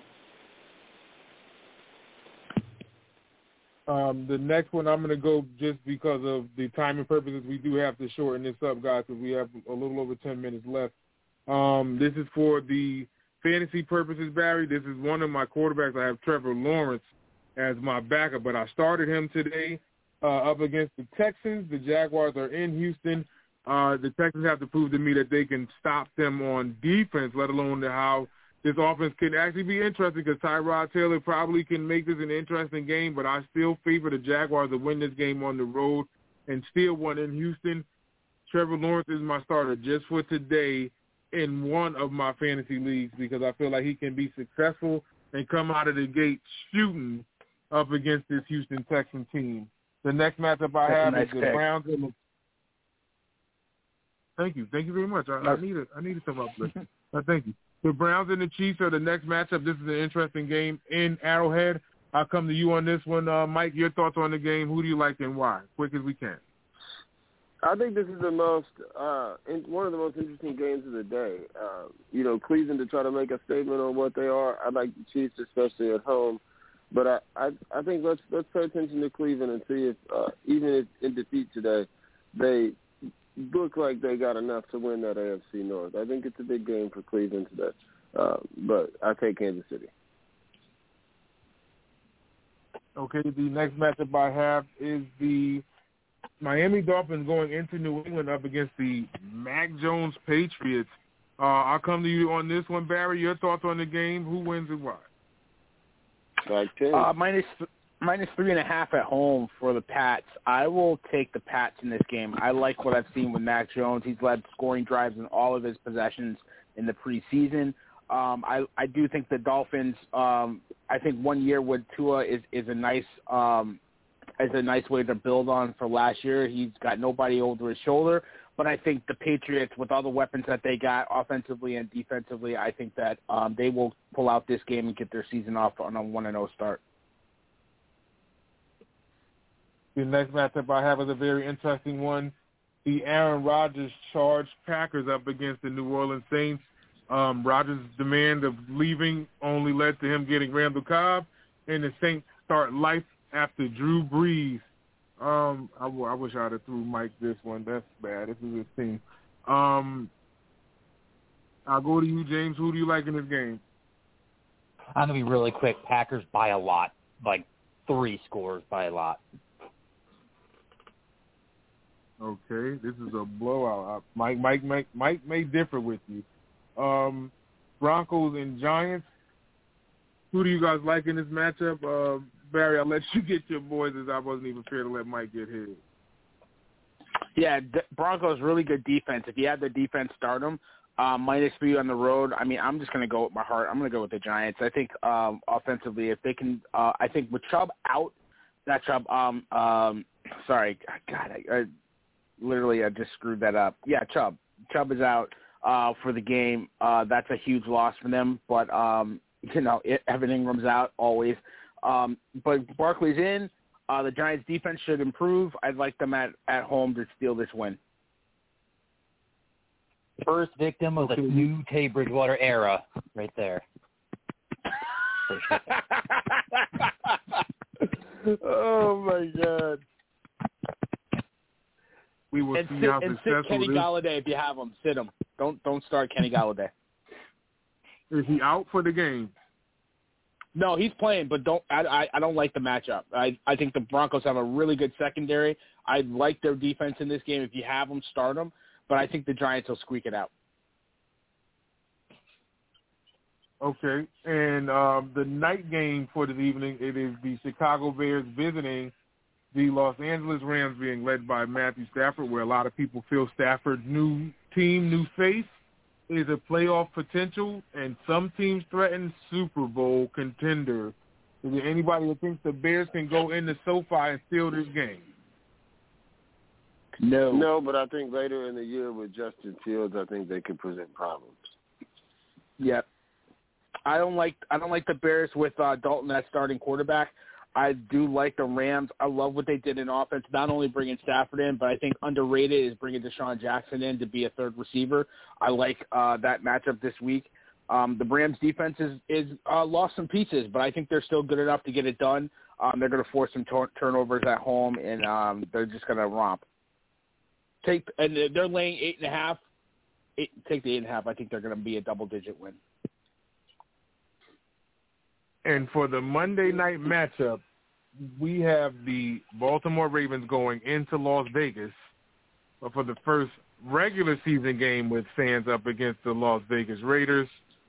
The next one I'm going to go just because of the timing purposes. We do have to shorten this up, guys, because we have a little over 10 minutes left. This is for the fantasy purposes, Barry. This is one of my quarterbacks. I have Trevor Lawrence as my backup, but I started him today up against the Texans. The Jaguars are in Houston. The Texans have to prove to me that they can stop them on defense, let alone how this offense can actually be interesting, because Tyrod Taylor probably can make this an interesting game, but I still favor the Jaguars to win this game on the road and steal one in Houston. Trevor Lawrence is my starter just for today in one of my fantasy leagues because I feel like he can be successful and come out of the gate shooting up against this Houston Texans team. The next matchup I have is the Browns and the Thank you very much. I needed some uplift. Thank you. The Browns and the Chiefs are the next matchup. This is an interesting game in Arrowhead. I'll come to you on this one. Mike, your thoughts on the game. Who do you like and why? Quick as we can. I think this is the most one of the most interesting games of the day. Cleveland to try to make a statement on what they are. I like the Chiefs, especially at home. But I think let's pay attention to Cleveland and see if even if in defeat today, they look like they got enough to win that AFC North. I think it's a big game for Cleveland today, but I take Kansas City. Okay, the next matchup I have is the Miami Dolphins going into New England up against the Mac Jones Patriots. I'll come to you on this one, Barry. Your thoughts on the game? Who wins and why? Minus 3.5 at home for the Pats. I will take the Pats in this game. I like what I've seen with Mac Jones. He's led scoring drives in all of his possessions in the preseason. I do think the Dolphins. I think 1 year with Tua is a nice way to build on for last year. He's got nobody over his shoulder. But I think the Patriots, with all the weapons that they got offensively and defensively, I think that they will pull out this game and get their season off on a 1-0 start. The next matchup I have is a very interesting one. The Aaron Rodgers charged Packers up against the New Orleans Saints. Rodgers' demand of leaving only led to him getting Randall Cobb, and the Saints start life after Drew Brees. I wish I'd have threw Mike this one. That's bad. This is his team. I'll go to you, James. Who do you like in this game? I'm going to be really quick. Packers by a lot, like 3 scores by a lot. Okay, this is a blowout. Mike may differ with you. Broncos and Giants. Who do you guys like in this matchup? Barry, I'll let you get your boys, as I wasn't even fair to let Mike get his. Yeah, Broncos really good defense. If you have the defense, start them. -3 on the road. I mean, I'm just going to go with my heart. I'm going to go with the Giants. I think offensively, if they can, I think with Chubb out, not Chubb. Sorry, God, I just screwed that up. Yeah, Chubb. Chubb is out for the game. That's a huge loss for them. But Evan Ingram's out always. But Barkley's in. The Giants' defense should improve. I'd like them at home to steal this win. First victim of the new Teddy Bridgewater era right there. Oh, my God. We will see how successful sit Kenny Galladay if you have him. Sit him. Don't start Kenny Galladay. Is he out for the game? No, he's playing, but I don't like the matchup. I think the Broncos have a really good secondary. I like their defense in this game. If you have them, start them. But I think the Giants will squeak it out. Okay, and the night game for this evening, it is the Chicago Bears visiting the Los Angeles Rams, being led by Matthew Stafford, where a lot of people feel Stafford's new team, new face, is a playoff potential, and some teams threaten Super Bowl contender. Is there anybody who thinks the Bears can go into SoFi and steal this game? No, but I think later in the year with Justin Fields, I think they could present problems. Yep. I don't like the Bears with Dalton as starting quarterback. I do like the Rams. I love what they did in offense, not only bringing Stafford in, but I think underrated is bringing Deshaun Jackson in to be a third receiver. I like that matchup this week. The Rams defense is lost some pieces, but I think they're still good enough to get it done. They're going to force some turnovers at home, and they're just going to romp. And they're laying 8.5. Take the 8.5. I think they're going to be a double-digit win. And for the Monday night matchup, we have the Baltimore Ravens going into Las Vegas for the first regular season game with fans up against the Las Vegas Raiders.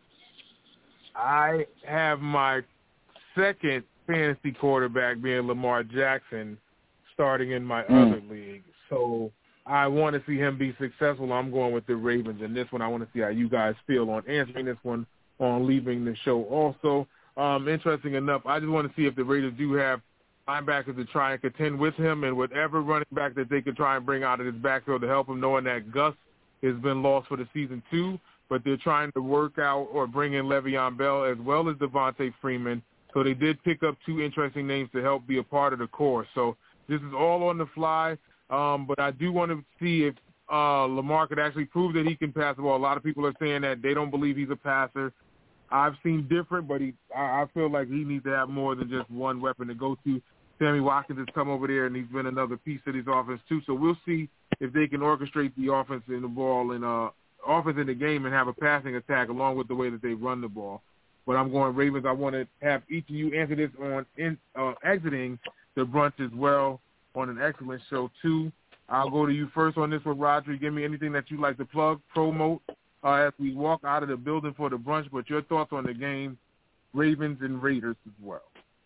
I have my second fantasy quarterback being Lamar Jackson starting in my other league. So I want to see him be successful. I'm going with the Ravens in this one. I want to see how you guys feel on answering this one on leaving the show also. Interesting enough, I just want to see if the Raiders do have linebackers to try and contend with him, and whatever running back that they could try and bring out of his backfield to help him, knowing that Gus has been lost for the season too, but they're trying to work out or bring in Le'Veon Bell as well as Devontae Freeman. So they did pick up 2 interesting names to help be a part of the core. So this is all on the fly, but I do want to see if Lamar could actually prove that he can pass the ball. A lot of people are saying that they don't believe he's a passer. I've seen different, but I feel like he needs to have more than just one weapon to go to. Sammy Watkins has come over there, and he's been another piece of this offense too. So we'll see if they can orchestrate the offense in the ball and offense in the game and have a passing attack along with the way that they run the ball. but I'm going Ravens. I want to have each of you answer this on exiting the brunch as well on an excellent show, too. I'll go to you first on this one, Roger. Give me anything that you'd like to plug, promote as we walk out of the building for the brunch, but your thoughts on the game, Ravens and Raiders as well.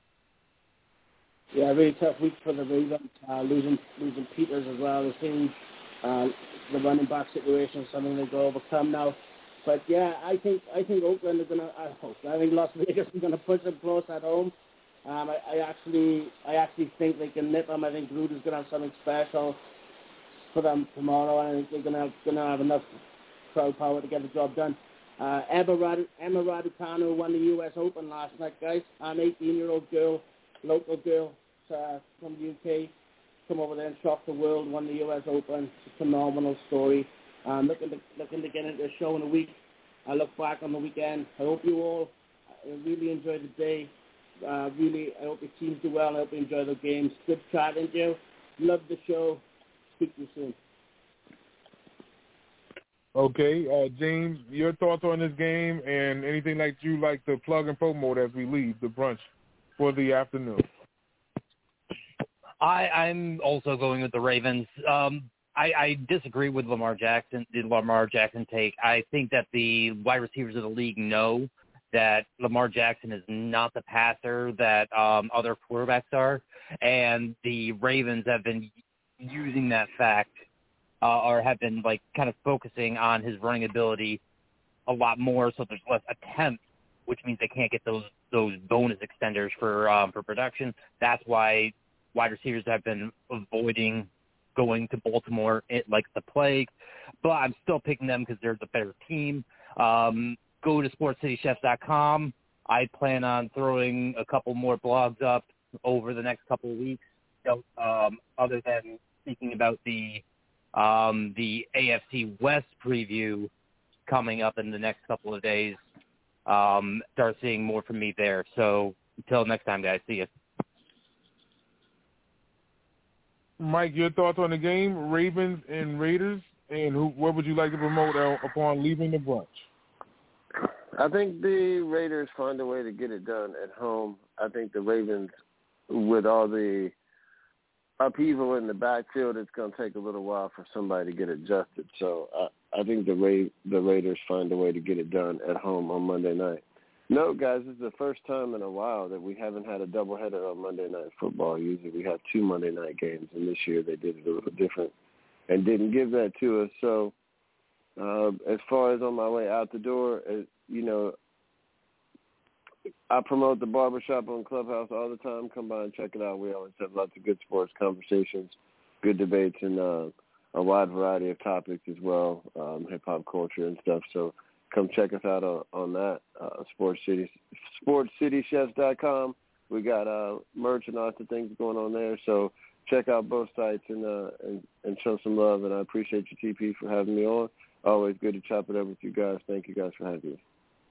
Yeah, really tough week for the Ravens, losing Peters as well. It seems the running back situation is something they've got to overcome now. But yeah, I think Oakland is gonna. I think Las Vegas is gonna push them close at home. I actually think they can nip them. I think Gruden's gonna have something special for them tomorrow, and I think they're gonna have enough crowd power to get the job done. Emma Raducanu won the U.S. Open last night, guys. An 18-year-old girl, local girl from the UK, come over there and shocked the world. Won the U.S. Open. It's a phenomenal story. Looking to get into a show in a week. I look back on the weekend. I hope you all really enjoy the day. I hope your teams do well. I hope you enjoy the games. Good chatting to you. Love the show. Speak to you soon. Okay, James, your thoughts on this game and anything like you like to plug and promote as we leave the brunch for the afternoon. I'm also going with the Ravens. I disagree with the Lamar Jackson take. I think that the wide receivers of the league know that Lamar Jackson is not the passer that other quarterbacks are, and the Ravens have been using that fact or have been like kind of focusing on his running ability a lot more, so there's less attempts, which means they can't get those bonus extenders for production. That's why wide receivers have been avoiding going to Baltimore like the plague, but I'm still picking them because they're the better team. Go to sportscitychefs.com. I plan on throwing a couple more blogs up over the next couple of weeks. So, other than speaking about the AFC West preview coming up in the next couple of days, start seeing more from me there. So until next time, guys, see you. Mike, your thoughts on the game, Ravens and Raiders, and what would you like to promote upon leaving the brunch? I think the Raiders find a way to get it done at home. I think the Ravens, with all the upheaval in the backfield, it's going to take a little while for somebody to get adjusted. So I think the Raiders find a way to get it done at home on Monday night. No, guys, this is the first time in a while that we haven't had a doubleheader on Monday Night Football. Usually we have 2 Monday night games, and this year they did it a little different and didn't give that to us. So as far as on my way out the door, I promote the barbershop on Clubhouse all the time. Come by and check it out. We always have lots of good sports conversations, good debates, and a wide variety of topics as well, hip-hop culture and stuff. So come check us out on that, sportscitychefs.com. We got merch and lots of things going on there. So check out both sites and show some love. And I appreciate you, TP, for having me on. Always good to chop it up with you guys. Thank you guys for having me.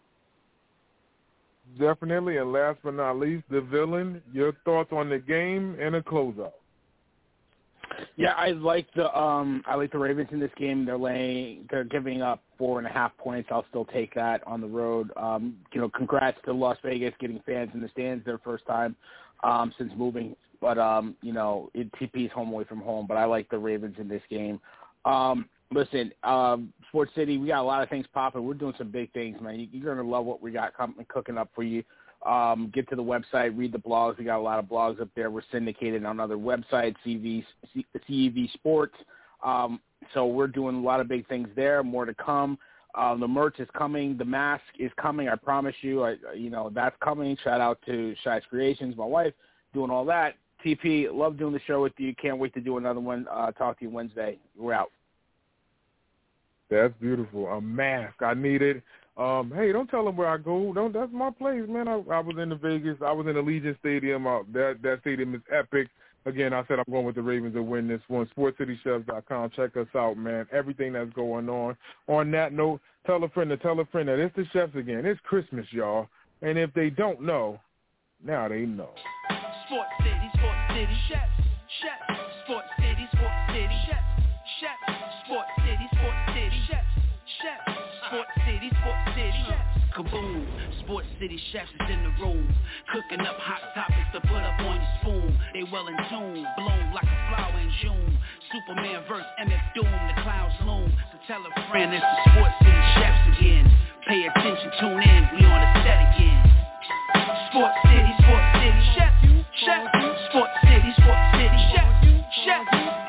Definitely, and last but not least, the villain. Your thoughts on the game and a closeout. Yeah, I like the Ravens in this game. They're giving up 4.5 points. I'll still take that on the road. Congrats to Las Vegas getting fans in the stands their first time since moving. But TP's home away from home. But I like the Ravens in this game. Listen, Sports City, we got a lot of things popping. We're doing some big things, man. You're going to love what we got cooking up for you. Get to the website, read the blogs. We got a lot of blogs up there. We're syndicated on other websites, CEV Sports. So we're doing a lot of big things there, more to come. The merch is coming. The mask is coming. I promise you. That's coming. Shout out to Shi's Creations, my wife, doing all that. TP, love doing the show with you. Can't wait to do another one. Talk to you Wednesday. We're out. That's beautiful. A mask. I need it. Hey, don't tell them where I go. That's my place, man. I was in the Vegas. I was in Allegiant Stadium. That stadium is epic. Again, I said I'm going with the Ravens to win this one. SportsCityChefs.com. Check us out, man. Everything that's going on. On that note, tell a friend that it's the chefs again. It's Christmas, y'all. And if they don't know, now they know. Sports City, chefs, Sports City, chefs, Sports City, chefs, Sports City, chefs. kaboom. Sports City chefs is in the room, cooking up hot topics to put up on your spoon. They well in tune, bloom like a flower in June. Superman versus MF Doom, the clouds loom. So tell a friend it's the Sports City chefs again. Pay attention, tune in, we on the set again. Sports City, chef, chef. Sports City, chef, chef.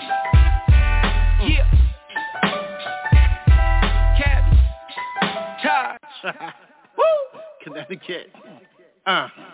Yeah. Cabby, Taj. Connecticut.